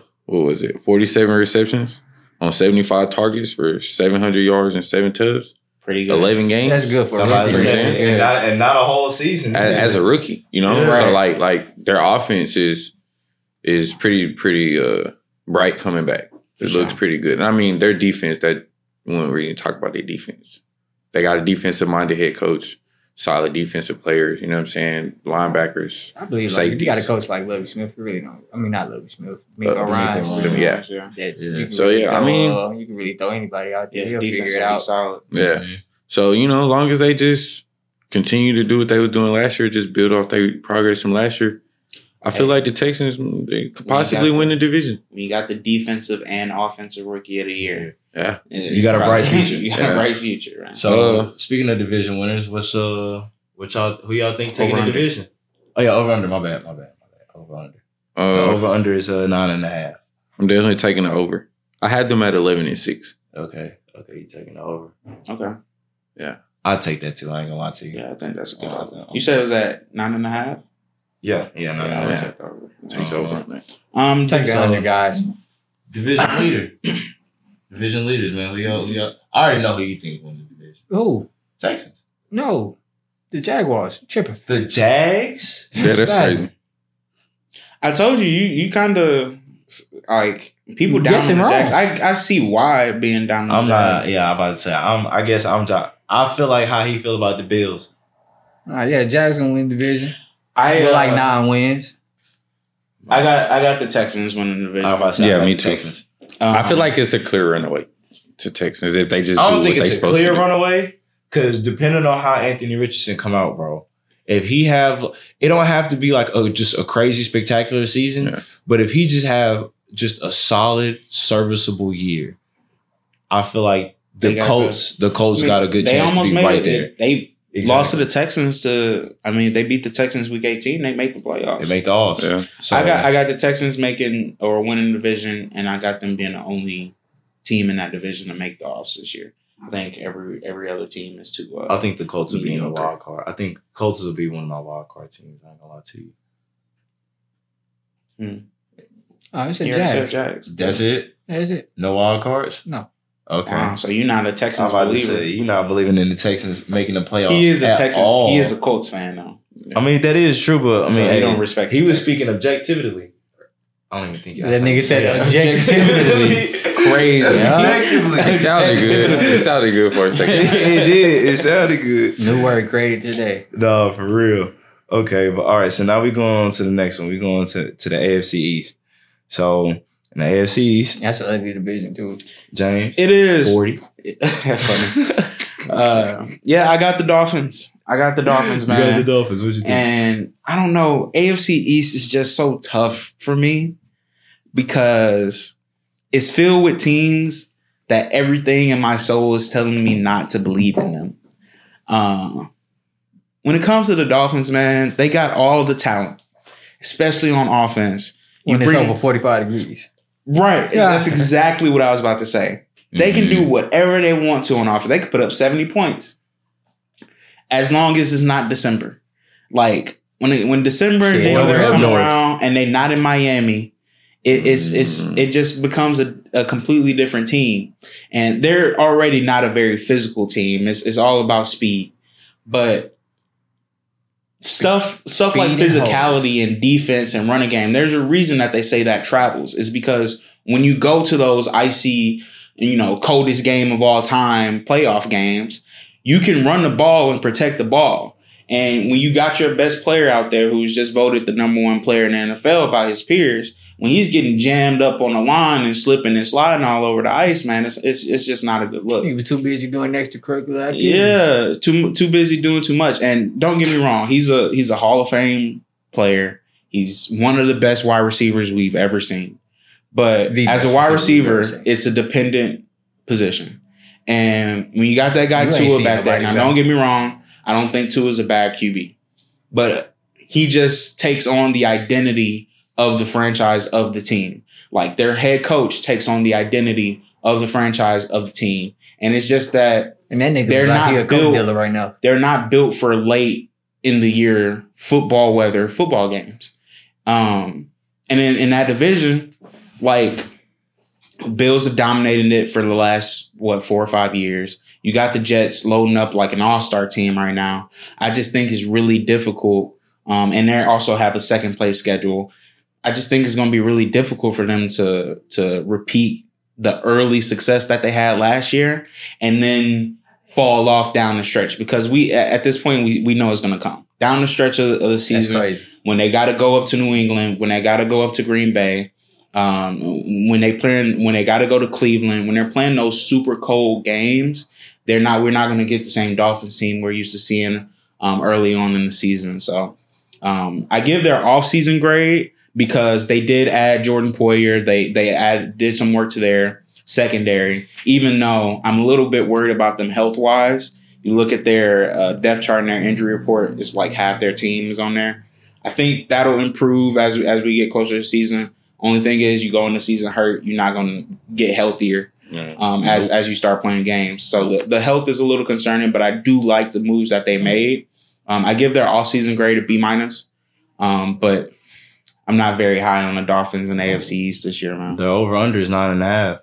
47 receptions on 75 targets for 700 yards and 7 tubs. Pretty good. 11 games. That's good for I'm about to Pretty say, good. and not a whole season. as a rookie, Yeah. So like their offense is pretty bright coming back. It For looks sure. pretty good. And I mean, their defense, that we won't really talk about their defense. They got a defensive minded head coach, solid defensive players, you know what I'm saying? Linebackers. I believe safeties. you got a coach like Lovie Smith. You really don't. I mean, not Lovie Smith. Miko D'Amico Ryans. Ryans. Yeah. Yeah. That Yeah. you can So, really yeah, I throw, mean- you can really throw anybody out there. Yeah, He'll defense figure it will be out. solid. Yeah. Mhm. So, as long as they just continue to do what they was doing last year, just build off their progress from last year, I feel like the Texans, they could possibly win the division. You got the defensive and offensive rookie of the year. Yeah. You got a bright future. You got Yeah. a bright future, right? So speaking of division winners, who y'all think taking the Over-under. division? Oh yeah, over under. My bad. Over under. Over under is 9.5. I'm definitely taking the over. I had them at 11-6. Okay, you taking the over? Okay. I'll take that too. I ain't gonna lie to you. Yeah, I think that's good. Oh, You said it was at 9.5? Yeah, Yeah, I 9.5. would take the over. Take the over, man. Take the so- under, guys. Division leader. Division leaders, man. Who y'all? I already know who you think won the division. Who? Texans. No, the Jaguars. Tripping. The Jags. Yeah, that's crazy. I told you kind of like people down Guessing on the wrong. Jacks. I see why being down on I'm the not. Jags. Yeah, I'm about to say. I guess I'm. I feel like how he feel about the Bills. Yeah, Jags gonna win the division. I With like 9 wins. I got the Texans winning the division. I'm about to say, Yeah, I got me the too. Texans. I feel like it's a clear runaway to Texans if they just. I don't do think what it's they a supposed clear to do. runaway because depending on how Anthony Richardson come out, bro. If he have, it don't have to be like just a crazy spectacular season, Yeah. but if he just have just a solid, serviceable year, I feel like the Colts got a good they chance to almost be made right it. there. They Exactly. lost to the Texans they beat the Texans week 18. They make the playoffs. They make the offs. Yeah. So I got the Texans making or winning the division, and I got them being the only team in that division to make the offs this year. I think every other team is too. I think the Colts will be in the mediocre. wild card. I think Colts will be one of my wild card teams. I ain't gonna lie to you. Oh, it's a You already said Jags. Jags. That's it. That's it. No wild cards. No. Okay. Wow, so you're not a I'm Texans about to believer. say you're not believing in the Texans making the playoffs. He is a at Texans. all. He is a Colts fan though. I mean, that is true, but I So mean, they hey, don't respect He the was Texans. speaking objectively. I don't even think That nigga said objectively. Crazy. Yeah. It sounded good. It sounded good for a second. it did. It sounded good. New word created today. No, for real. Okay, but all right. So now we going on to the next one. We going to the AFC East. So in the AFC East, That's an ugly division too. James, It is 40. funny. Yeah, I got the Dolphins. You got the man. Dolphins. What you think? And I don't know. AFC East is just so tough for me because it's filled with teams that everything in my soul is telling me not to believe in them. When it comes to the Dolphins, man, they got all the talent, especially on offense. When it's over 45 degrees. Right. Yeah. That's exactly what I was about to say. They can do whatever they want to on offense. They could put up 70 points as long as it's not December. Like when December and Yeah, January up come north. around and they're not in Miami, it just becomes a completely different team. And they're already not a very physical team. It's all about speed. But stuff like and physicality and defense and running game, there's a reason that they say that travels. Is because when you go to those icy, coldest game of all time playoff games, you can run the ball and protect the ball. And when you got your best player out there who's just voted the number one player in the NFL by his peers, when he's getting jammed up on the line and slipping and sliding all over the ice, man, it's just not a good look. He was too busy doing extracurricular activities. Yeah, too busy doing too much. And don't get me wrong, he's a Hall of Fame player. He's one of the best wide receivers we've ever seen. But The as a best wide receiver we've receiver, ever seen. it's a dependent position. And when you got that guy You ain't Tua seen back there, nobody now better. don't get me wrong, I don't think Tua's a bad QB. But he just takes on the identity of the franchise of the team. Like their head coach takes on the identity of the franchise of the team. And it's just that And that nigga They're look like not he a coke built- dealer right now. they're not built for late in the year football games. And then in that division, like Bills have dominated it for the last 4 or 5 years. You got the Jets loading up like an all-star team right now. I just think it's really difficult. And they also have a second place schedule. I just think it's going to be really difficult for them to repeat the early success that they had last year and then fall off down the stretch, because at this point we know it's going to come down the stretch of the That's season crazy. when they got to go up to New England, when they got to go up to Green Bay, when they got to go to Cleveland, when they're playing those super cold games, we're not going to get the same Dolphins team we're used to seeing early on in the season. So I give their offseason grade because they did add Jordan Poyer. They did some work to their secondary, even though I'm a little bit worried about them health-wise. You look at their depth chart and their injury report, it's like half their team is on there. I think that'll improve as we get closer to the season. Only thing is, you go in the season hurt, you're not going to get healthier as you start playing games. So the health is a little concerning, but I do like the moves that they made. I give their off-season grade a B-, but I'm not very high on the Dolphins and AFC East this year, man. The over-under is 9.5.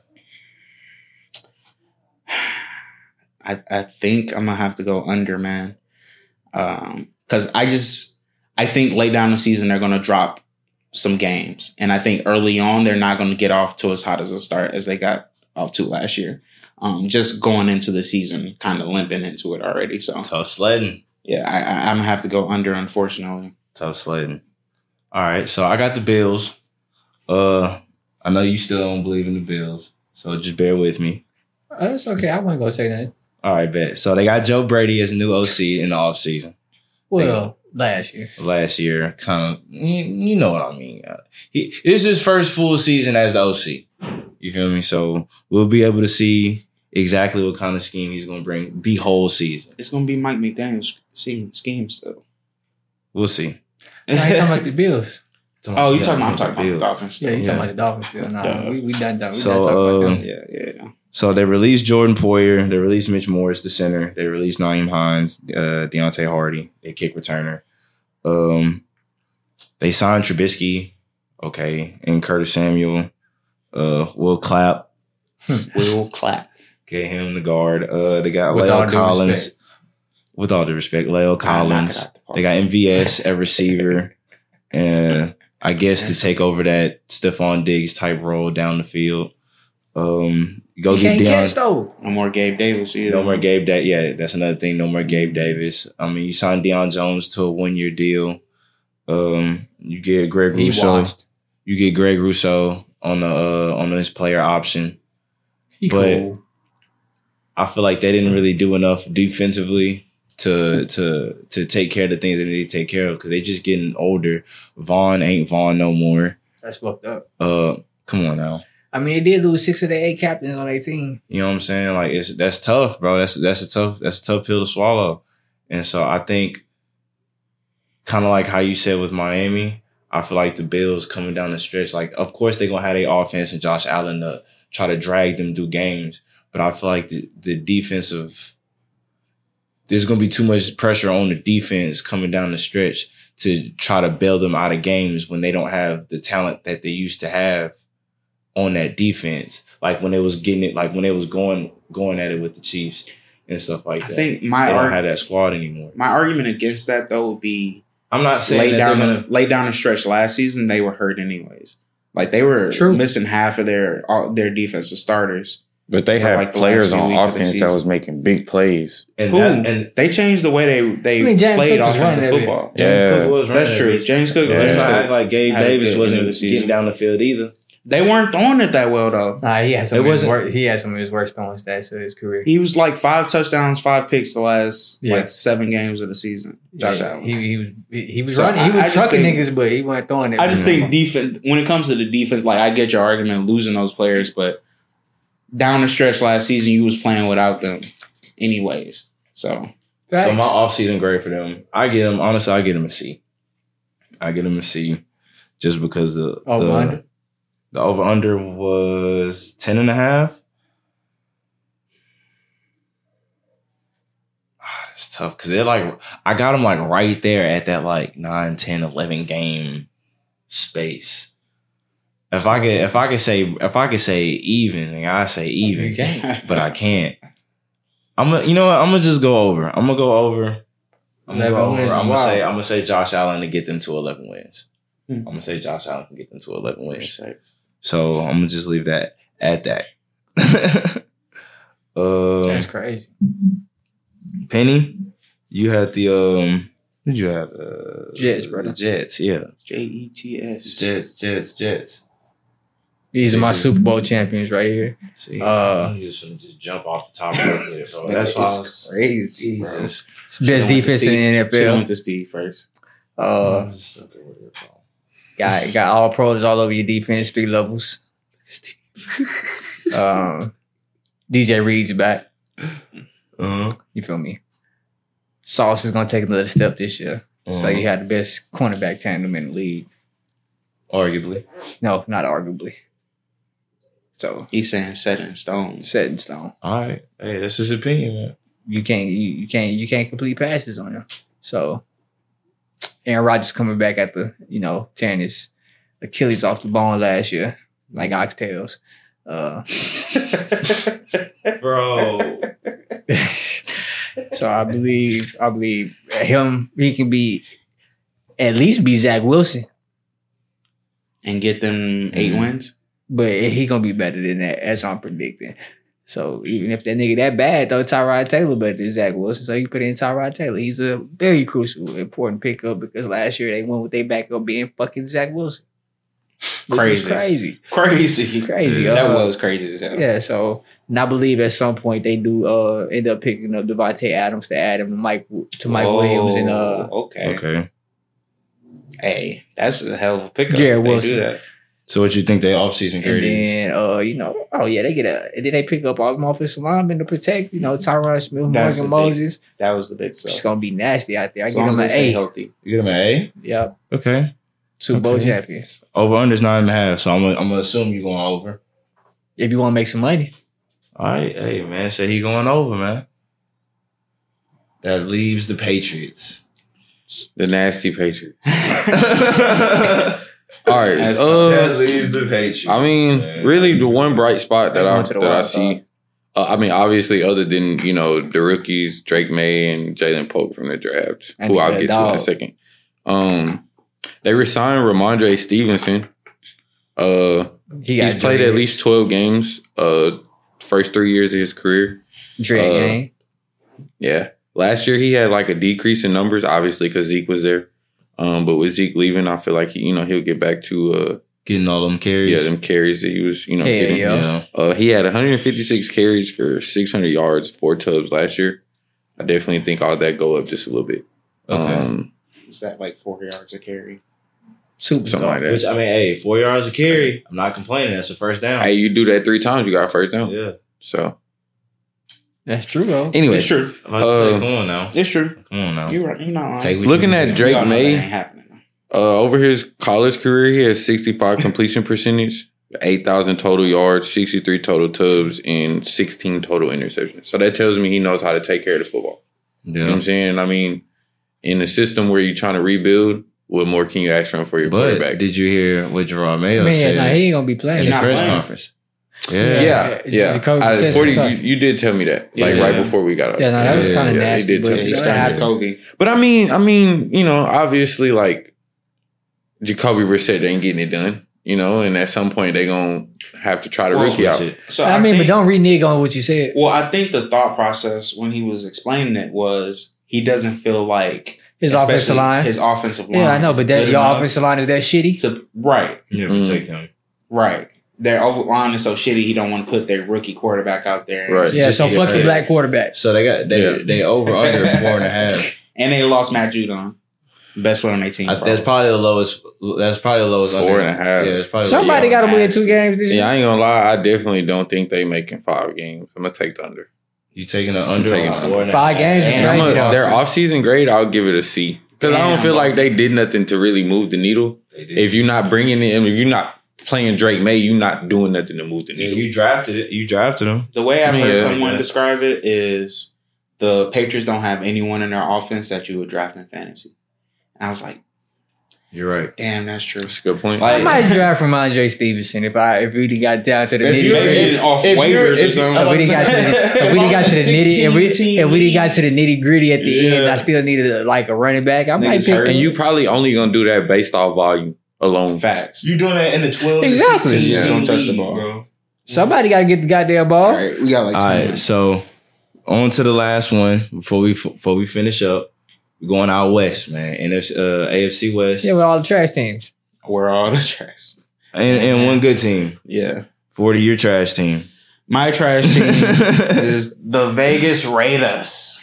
I think I'm going to have to go under, man. Because I think late down the season, they're going to drop some games. And I think early on, they're not going to get off to as hot as a start as they got off to last year. Just going into the season, kind of limping into it already. So, Tough sledding. yeah, I'm going to have to go under, unfortunately. Tough sledding. All right, so I got the Bills. I know you still don't believe in the Bills, so just bear with me. It's okay. I wasn't gonna say that. All right, bet. So they got Joe Brady as new OC in the offseason. Well, last year. Last year, kind of, you know what I mean. This is his first full season as the OC. You feel me? So we'll be able to see exactly what kind of scheme he's going to bring the whole season. It's going to be Mike McDaniel's scheme still. We'll see. No, you talking about the Bills. Oh, you talking about? I'm talking about the Dolphins. Yeah, Still. you talking about the Dolphins still. No, we done. We done So, talking about them. Yeah. So they released Jordan Poyer. They released Mitch Morris, the center. They released Naeem Hines, Deontay Hardy, a kick returner. They signed Trubisky, okay, and Curtis Samuel. Will Clapp. Will Clapp. Get him the guard. They got With all Leo due Collins. respect. With all due respect, Leo Collins. They got MVS at receiver. And I guess to take over that Stephon Diggs type role down the field. Go You get can't catch Deion. though. No more Gabe Davis either. No more Gabe. Yeah, that's another thing. No more Gabe Davis. I mean, you signed Deion Jones to a 1-year deal. You get Greg He Rousseau. washed. You get Greg Rousseau on his player option. He But- cool. I feel like they didn't really do enough defensively to take care of the things they need to take care of because they just getting older. Vaughn ain't Vaughn no more. That's fucked up. Come on now. I mean, they did lose 6 of their 8 captains on their team. You know what I'm saying? Like that's tough, bro. That's a tough pill to swallow. And so I think kind of like how you said with Miami, I feel like the Bills coming down the stretch, like of course they're gonna have their offense and Josh Allen to try to drag them through games. But I feel like the defensive there's gonna be too much pressure on the defense coming down the stretch to try to bail them out of games when they don't have the talent that they used to have on that defense, like when it was getting it, like when it was going at it with the Chiefs and stuff like that. I think they don't have that squad anymore. my argument against that though would be I'm not saying lay down the stretch last season. They were hurt anyways. Like they were True. missing half of their defensive starters. But they For had like the players last few on weeks of the offense that season. was making big plays. and They changed the way they I mean, James played Cook was offensive running football. James Yeah. Cook was That's running true. that bitch. James Cook. Yeah. Let's James not Cook. act like Gabe Had a Davis good wasn't end of the season. getting down the field either. They weren't throwing it that well though. Nah, he had some. It Of his wasn't- he had some of his worst throwing stats of his career. He was like 5 touchdowns, 5 picks the last Yeah. like 7 games of the season. Josh Yeah, Allen. he was So running. He I was just trucking think- niggas, but he wasn't throwing it. I just think defense. When it comes to the defense, like I get your argument losing those players, but down the stretch last season, you was playing without them, anyways. So So my offseason grade for them, I get them a C. I get them a C just because Over-under? the over-under was 10.5. That's tough because they're like, I got them like right there at that like 9, 10, 11 game space. If I could say even, then I say even. You can't. But I can't. You know what? I'm gonna just go over. I'm gonna go over. I'm 11 wins is gonna wild. say Josh Allen to get them to 11 wins. Hmm. I'm gonna say Josh Allen can get them to 11 wins. So I'm gonna just leave that at that. That's crazy. Penny, you had the what did you have? Jets, brother. The Jets, yeah. Jets. Jets. These are my Super Bowl champions right here. See, Uh, you just jump off the top of it, bro. That's why I was crazy, bro. Jesus. Best defense in the Should have went NFL. to Steve first. Got all pros all over your defense, 3 levels. DJ Reed's back. You feel me? Sauce is gonna take another step this year. So you had the best cornerback tandem in the league. Arguably. No, not arguably. So He's saying set in stone. set in stone. All right. Hey, that's his opinion, man. You can't complete passes on him. So Aaron Rodgers coming back after, tearing his Achilles off the bone last year, like oxtails. Bro. So I believe him, he can at least be Zach Wilson, And get them 8 wins. but he gonna be better than that, as I'm predicting. So even if that nigga that bad, though, Tyrod Taylor better than Zach Wilson. So you put in Tyrod Taylor. He's a very crucial, important pickup because last year they went with their backup being fucking Zach Wilson. Which was crazy. That was crazy as hell. Yeah, so and I believe at some point they do end up picking up Devontae Adams to add him to Mike Williams and Okay. Hey, that's a hell of a pickup. Jared if they Wilson. do that. So what you think they offseason and carry? then they get and then they pick up all them offensive linemen to protect, Tyron Smith, That's Morgan the big- Moses. That was the big It's stuff. gonna be nasty out there. I As give long as them they an stay A. healthy. You get them an A? Yep. Okay. Super Bowl Okay. champions. Over under's 9.5. So I'm gonna assume you going over. If you want to make some money. All right, hey man, say he going over, man. That leaves the Patriots. The nasty Patriots. All right. that leaves the Patriots. I mean, man. really, the one bright spot that They I went to the that I wild see. I mean, obviously, other than the rookies, Drake May and Jalen Polk from the draft, And who I'll the get to in a dog. second. They resigned Ramondre Stevenson. He's played at least 12 games. First 3 years of his career. Drake game. Yeah. Last year he had like a decrease in numbers, obviously, because Zeke was there. But with Zeke leaving, I feel like he'll get back to getting all them carries. them carries that he was getting. Yeah. He had 156 carries for 600 yards, 4 tubs last year. I definitely think all that go up just a little bit. Okay. Is that like 4 yards a carry? Something like that. Which I mean, hey, 4 yards a carry. I'm not complaining. That's a first down. Hey, you do that 3 times, you got a first down. Yeah. So That's true though. anyway, It's true. I'm about to say, come on now. It's true. Come on now. You're right. You're not lying. Take what looking you at can. Drake We all know May, that ain't happening. over his college career, he has 65 completion percentage, 8,000 total yards, 63 total tubs, and 16 total interceptions. So that tells me he knows how to take care of the football. You know what I'm saying? I mean, in a system where you're trying to rebuild, what more can you ask for your But quarterback? did you hear what Gerard Mayo Man, said he ain't gonna be playing. in the not press playing. conference? Yeah. Yeah. Jacoby I, said 40, some stuff. you did tell me that, like Yeah. right before we got up. Yeah, no, that was kind of he nasty. did tell But me He it's that. gonna started happen. Jacoby. But I mean, obviously, like Jacoby Brissett ain't getting it done, and at some point they gonna have to try to Well, rookie out. So I mean, but think- don't renege on what you said. Well, I think the thought process when he was explaining it was he doesn't feel like His especially offensive line. His offensive line. Yeah, I know, is but good your enough offensive line is that shitty. right. Yeah, Mm. protect him. Right. Their line is so shitty. He don't want to put their rookie quarterback out there. Right. Yeah, Just so to fuck get the paid. black quarterback. So they over under 4.5. And they lost Matt Judon, best player on their team. That's probably the lowest. That's probabably the lowest. 4.5. Yeah, it's probably Somebody got to win 2 games this year. Yeah, I ain't gonna lie. I definitely don't think they making 5 games. I'm gonna take the under. You taking the I'm under taking on the 4.5. 5 games is Damn, great. I'm a- Their offseason grade, I'll give it a C. Because I don't Damn, feel like Boston. they did nothing to really move the needle. If you're not bringing in, if you're not playing Drake May, you're not doing nothing to move the Yeah, needle. you drafted it. You drafted him. The way I've heard Yeah. someone describe it is the Patriots don't have anyone in their offense that you would draft in fantasy. And I was like, You're right. damn, that's true. That's a good point. Like- I might draft from Andre Stevenson if we got down to the If nitty you- gritty. Maybe off if you're- waivers or if- something. If we didn't got to the, if we didn't got to the nitty, if we didn't got to the nitty gritty at the end, I still needed a running back. I might Niggas pick. hurt. and you probably only gonna do that based off volume alone. Facts. You doing that in the 12? to Exactly. 16 Just don't touch the league, ball. bro. Somebody got to get the goddamn ball. All right, we got like 10 All right, minutes. so on to the last one before we finish up. We're going out west, man. AFC West, Yeah, with all the trash teams. We're all the trash. and one good team. Yeah. 40-year trash team. My trash team is the Vegas Raiders.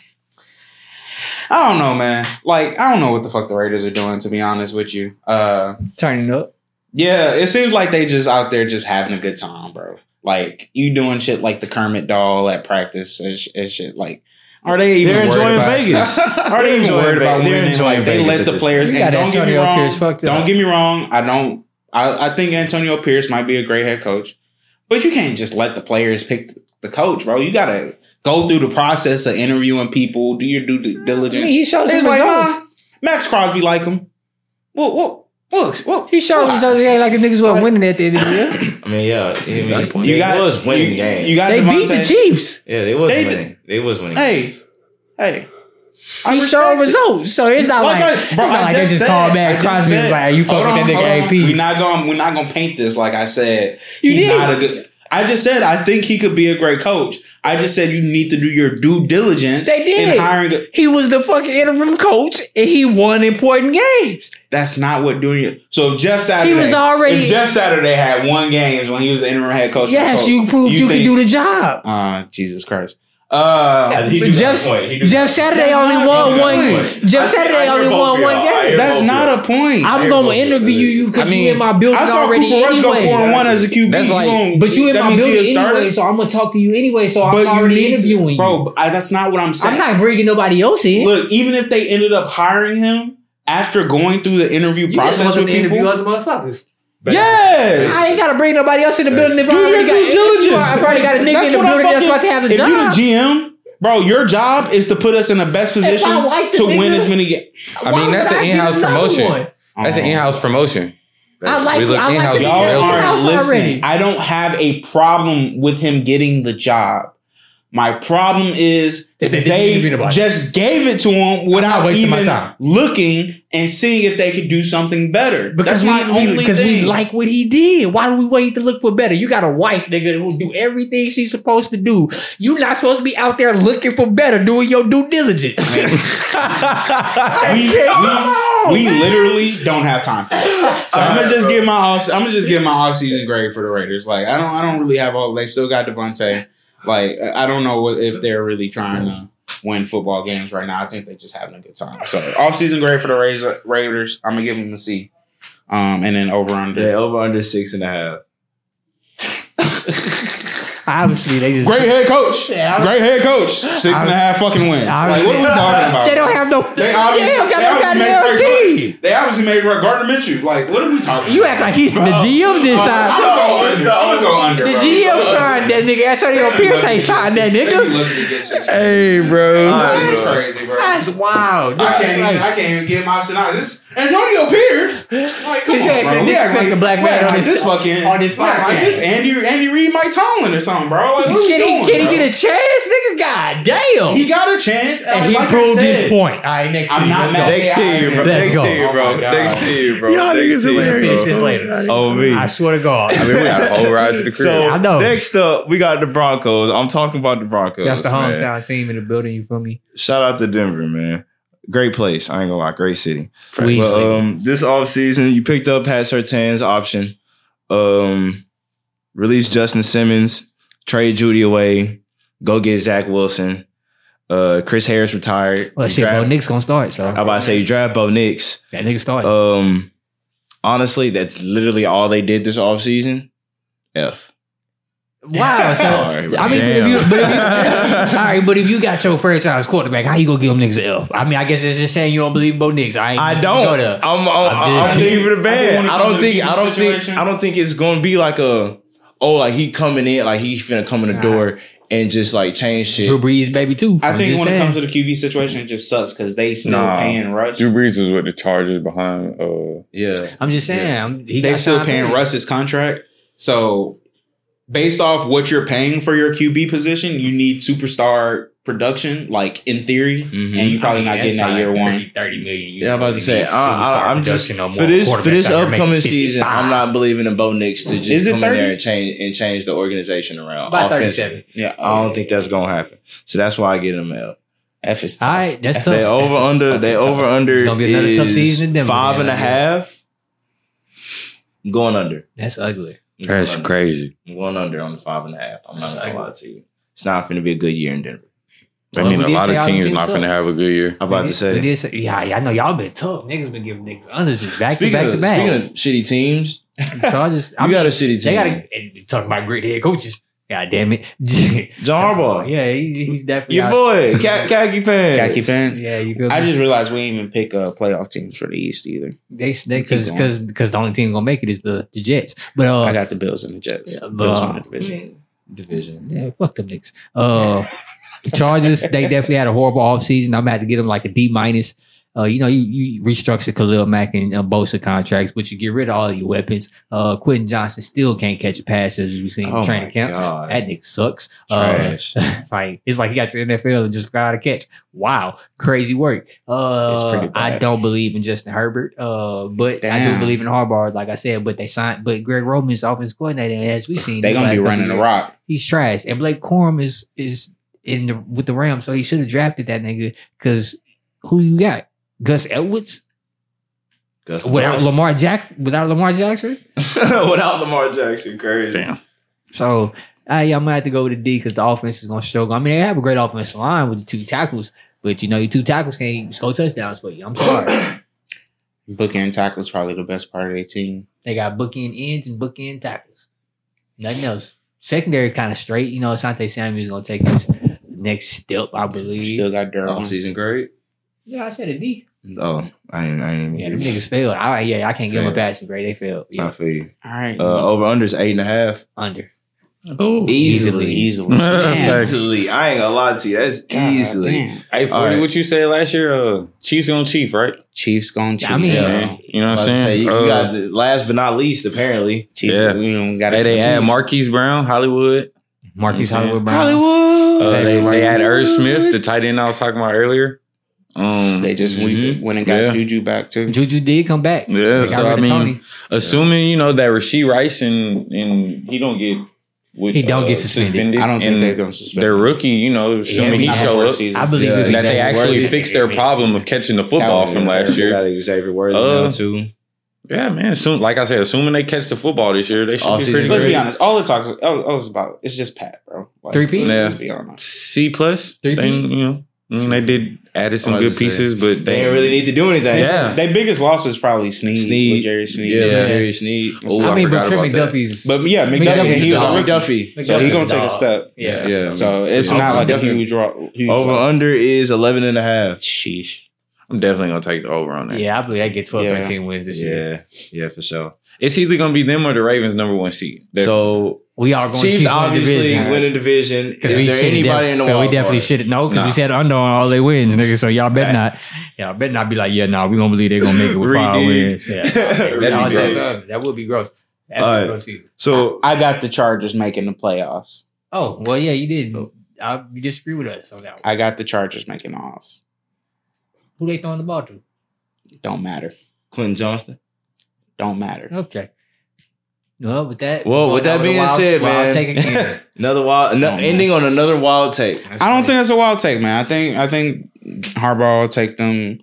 I don't know, man. Like, I don't know what the fuck the Raiders are doing, to be honest with you. Turning up. Yeah, it seems like they just out there just having a good time, bro. Like, you doing shit like the Kermit doll at practice and shit. Like, are they even They're worried enjoying about Vegas. Are they even Enjoying worried about Vegas. They're winning? enjoying Like, they Vegas let at the this players. You And got don't get me Antonio wrong. Pierce fucked up. Don't get me wrong. I think Antonio Pierce might be a great head coach, but you can't just let the players pick the coach, bro. You gotta go through the process of interviewing people, do your due diligence. I mean, he showed It's some like, results. nah, Max Crosby like him. What? He showed results. Yeah, like the niggas weren't winning at the end of the year. I mean, yeah. I mean, got a point. they was winning games. You got They beat the Devontae. Chiefs. Yeah, they was They- winning. They was winning. Hey. I He respect showed it. results. So it's not like, it's not like they just called back Crosby was like, you fucking that nigga AP. We're not gonna paint this like I said. You He's did. not a good. I just said I think he could be a great coach. I just said you need to do your due diligence. They did. In hiring. He was the fucking interim coach, and he won important games. That's not what doing it. So if Jeff Saturday, He was already- if Jeff Saturday had won games when he was the interim head coach. Yes, you proved you could do the job. Jesus Christ. He do Jeff, got a point. He do Jeff Saturday only won one. Jeff Saturday only won one game. That's not a point. I'm gonna interview you because you in my building I saw already Cooper Rush go anyway. 4-1 as a QB. That's like- But you in that my means he building a starter? anyway, so I'm gonna talk to you anyway. So But I'm you already need interviewing you, bro. That's not what I'm saying. I'm not bringing nobody else in. Look, even if they ended up hiring him after going through the interview process with people, motherfuckers. yes. I ain't gotta bring nobody else in the building if I Do your already got. due diligence. I've already got a nigga That's in the what I building that's fucking- about to have a If job. you're the GM, bro, your job is to put us in the best position I like the to win nigga- as many games. I Why mean, that's would an I get in-house another promotion. one? That's an in-house promotion. I like we look I like in-house. the Y'all niggas aren't in-house listening. already. I don't have a problem with him getting the job. My problem is They didn't interview they nobody. just gave it to him without wasting my even time. looking and seeing if they could do something better. Because That's my only we thing. like what he did. Why do we wait to look for better? You got a wife, nigga, who do everything she's supposed to do. You not supposed to be out there looking for better, doing your due diligence. we literally don't have time for that. So I'm gonna just give my off season grade for the Raiders. Like I don't really have all. They still got Devontae. Like I don't know if they're really trying to win football games right now. I think they're just having a good time. So off season grade for the Raiders. I'm gonna give them a C. And then over under. Yeah, over under 6.5. Obviously, they just Great head coach. Yeah, Great head coach. 6.5 fucking wins. Like what are we talking about? They don't have no. They obviously, don't got no made goddamn Frank team. They obviously made Gardner Minshew. Like, what are we talking You about? act like he's the GM this I'm time. gonna go under. The bro. GM signed that nigga. Antonio Pierce ain't signed that They be nigga. looking to get 6. Hey, bro. It's crazy, bro. That's wild. I can't even get my shit out. This Antonio Pierce. Like, come You on, ain't bro. finna We act disrespect a black man on like this- this fucking on this we act like podcast. this Andy Reid, Mike Tomlin or something, bro. Like, what are we doing, Can he bro? get a chance, nigga? God damn. He got a chance, and he like I proved said, his point. All right, next I'm team. not Let's mad. go. Next team, bro. Let's Next go. team, Oh bro. my God. Next team, bro. Y'all Next niggas team, We'll finish hilarious. this later. Oh, me. I swear to God. I mean, we got a whole ride to the crib. So I know. next up, we got the Broncos. I'm talking about the Broncos. That's the man. hometown team in the building. You feel me? Shout out to Denver, man. Great place. I ain't gonna lie, great city. We- But this offseason, you picked up Pat Surtain's option. Release Justin Simmons, trade Judy away, go get Zach Wilson. Chris Harris retired. Well, shit, Bo Nick's gonna start. So I'm about to say you draft Bo Nix. that nigga started. Honestly, that's literally all they did this offseason. F. Wow. So Sorry, I mean, damn. all right, but if you got your franchise quarterback, how you gonna give them niggas an F? I mean, I guess it's just saying you don't believe in Bo Nix. I don't. Go there. I'm just- leaving it I bad. think when it I comes don't to think. the I don't think. situation- I don't think it's going to be like like he coming in, like he finna come in the door and just like change shit. Drew Brees, baby, too. I I'm think just when saying. it comes to the QB situation, it just sucks because they still Nah. paying Rush. Drew Brees was with the Chargers behind. Yeah, I'm just saying. He They got still time paying for it. Russ's contract. So based off what you're paying for your QB position, you need superstar production, like in theory, Mhm. and you probably I mean, not getting that that's year probably one. 30 million. yeah. I'm about to say. I'm just for for this upcoming season. I'm not believing in Bo Nix to Is just it come in 30? there and change the organization around. About offensively. 37. Yeah, I don't think that's gonna happen. So that's why I get him L. F is tough. All right, that's F tough. is- They F over is under. fucking They tough. over under It's gonna be another tough season in is Denver, 5.5. I'm going under. That's ugly. I'm going That's under. crazy. I'm going under on the 5.5. I'm not gonna lie to you. It's not going to be a good year in Denver. I Well, mean, we a did lot say of all the teams teams not suck. finna have a good year. I'm about to We say. did say, yeah, I know y'all been tough. Niggas been giving niggas unders just back to Speaking back to back. of shitty teams, So I just, you got a shitty They team. got to talk about great head coaches. God damn it, John Harbaugh. Yeah, he's definitely Your out- boy, khaki pants. Khaki pants. Yeah, you feel me? I just realized we didn't even pick playoff teams for the East either. they Keep because going. the only team gonna make it is the Jets. But I got the Bills and the Jets. Yeah, Bills but- win the division. Division. yeah, fuck them niggas. The Chargers, they definitely had a horrible offseason. I'm gonna have to give them like a D-. You restructure Khalil Mack and Bosa contracts, but you get rid of all your weapons. Quentin Johnson still can't catch a pass as we've seen in training camp. God. That nigga sucks. Trash. It's like he got to the NFL and just forgot how to catch. Wow, crazy work. It's pretty bad. I don't believe in Justin Herbert, but I do Damn. believe in Harbaugh, like I said. But but Greg Roman's offensive coordinator, as we've seen, They these gonna last be couple running the years, rock. he's trash. And Blake Corum is with the Rams, so he should have drafted that nigga. Because who you got? Gus Edwards Gus without Edwards. Lamar Jackson? Without Lamar Jackson, crazy. Damn. So I'm gonna have to go with the D because the offense is gonna struggle. I mean, they have a great offensive line with the 2 tackles, but your 2 tackles can't score touchdowns for you. I'm sorry. Bookend tackle is probably the best part of their team. They got bookend ends and bookend tackles. Nothing else. Secondary kind of straight. Asante Samuel's gonna take his next step, I believe. Still got Durham. Season grade. Yeah, I said a D. Oh, I ain't even. Yeah, them niggas failed. I can't give them a passing grade. They failed. I Yeah, feel you. All right. Over under is 8.5. under. Oh, Easily. Man. Easily. I ain't gonna lie to you. That's God easily. damn. Hey, 40, All right. what you said last year? Chiefs on Chief, right? Chiefs going I Chiefs. mean, Yeah. You know what I'm About to say, saying? you got the last but not least, apparently. Chiefs. Yeah. We don't got Hey, they had Marquise Brown, Hollywood. Marquise Okay. Hollywood Brown. Hollywood. They had Irv Smith, the tight end I was talking about earlier. They just went and got Yeah. Juju back too. Juju did come back. Yeah, They got so rid I of mean, Tony. assuming that Rasheed Rice and he don't get He don't get suspended. I don't think and they're going to suspend. their rookie, assuming he not show for a up, season. I believe Yeah, it. that they actually Worthy. fixed their problem of catching the football from last year. Got Xavier Worthy Uh, now too. Yeah, man. Like I said, assuming they catch the football this year, they should be Off-season pretty Let's good. be honest. All it talks all it's about it's just Pat, bro. Like, 3P? let's be honest. C plus. 3P? They did added some I was good gonna say, pieces, but They didn't really need to do anything. Yeah. Their biggest loss is probably Snead. Snead. With Jerry Snead. Yeah, Jerry Snead. Oh, I mean, forgot but Trent about that. McDuffie's. But yeah, McDuffie's McDuffie, he was dog. a rookie. McDuffie. So he's McDuffie's gonna take a dog. step. Yeah. Yeah. So it's Yeah. not like a McDuffie. huge Over loss. under is 11.5. Sheesh. I'm definitely gonna take the over on that. Yeah, I believe they get 12, Yeah. 13 wins this year. Yeah, for sure. It's either gonna be them or the Ravens number 1 seed. So We are going Chiefs to obviously win a division. Is there anybody in the wild We definitely card? should know because Nah. we said under on all their wins, nigga. So y'all better not. Y'all better not be like, yeah, no, we gonna believe they're gonna make it with 5 Redo. wins. Yeah, That'd be Y'all said, gross. that would be gross. That'd All be right. gross season. So I got the Chargers making the playoffs. Oh well, yeah, you did. You disagree with us on that one. I got the Chargers making the offs. Who they throwing the ball to? Don't matter. Quentin Johnston. Don't matter. Okay. Well, with that. Well, with that over the being wild- said, wild man, take again. Another wild. man. Ending on another wild take. I don't think that's a wild take, man. I think Harbaugh will take them.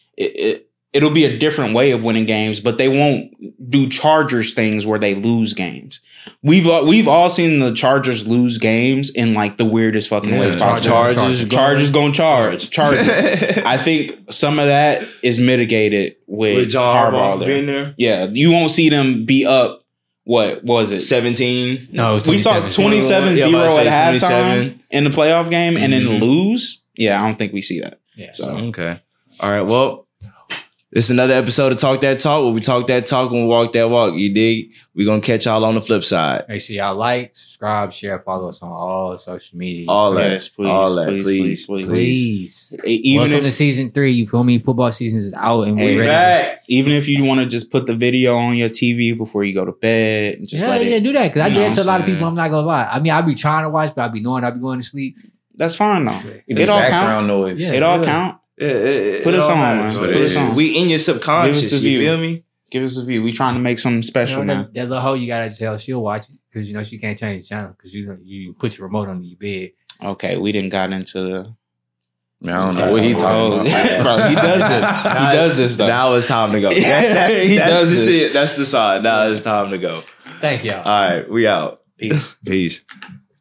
It'll be a different way of winning games, but they won't do Chargers things where they lose games. We've all seen the Chargers lose games in like the weirdest fucking ways possible. Chargers gonna charge. Chargers. I think some of that is mitigated with John Harbaugh Harbaugh being there. Yeah, you won't see them be up. What was it? 17. No, it was We saw 27. 27-0 Yeah, I was about to at say halftime 27. in the playoff game and then Mhm. lose. Yeah, I don't think we see that. Yeah. So Okay. All right. Well, this is another episode of Talk That Talk where we talk that talk and we walk that walk. You dig? We're going to catch y'all on the flip side. Make sure y'all like, subscribe, share, follow us on all social media. All that. yes, please, all that. please. Please. Even Welcome to if season 3. You feel me? Football season is out and We we're ready. back. even if you want to just put the video on your TV before you go to bed and just Yeah, let it. do that because I you do know that to a what lot I'm of people. saying? I'm not gonna lie. I mean, I be trying to watch, but I be knowing I be going to sleep. That's fine though. It It all background count. noise. Yeah. It all count. Put us all on, matters. man. Put us on. We in your subconscious. Give us a You view. feel me? Give us a view. We trying to make something You special know, now. that little hoe you gotta tell she'll watch it because she can't change the channel because you put your remote under your bed. Okay, we didn't got into the. Man, I don't know what he talking about. Bro, he does this. He does this though. Now it's time to go. He does that's this. That's the sign. Now it's time to go. Thank y'all. All right. We out. Peace. Peace.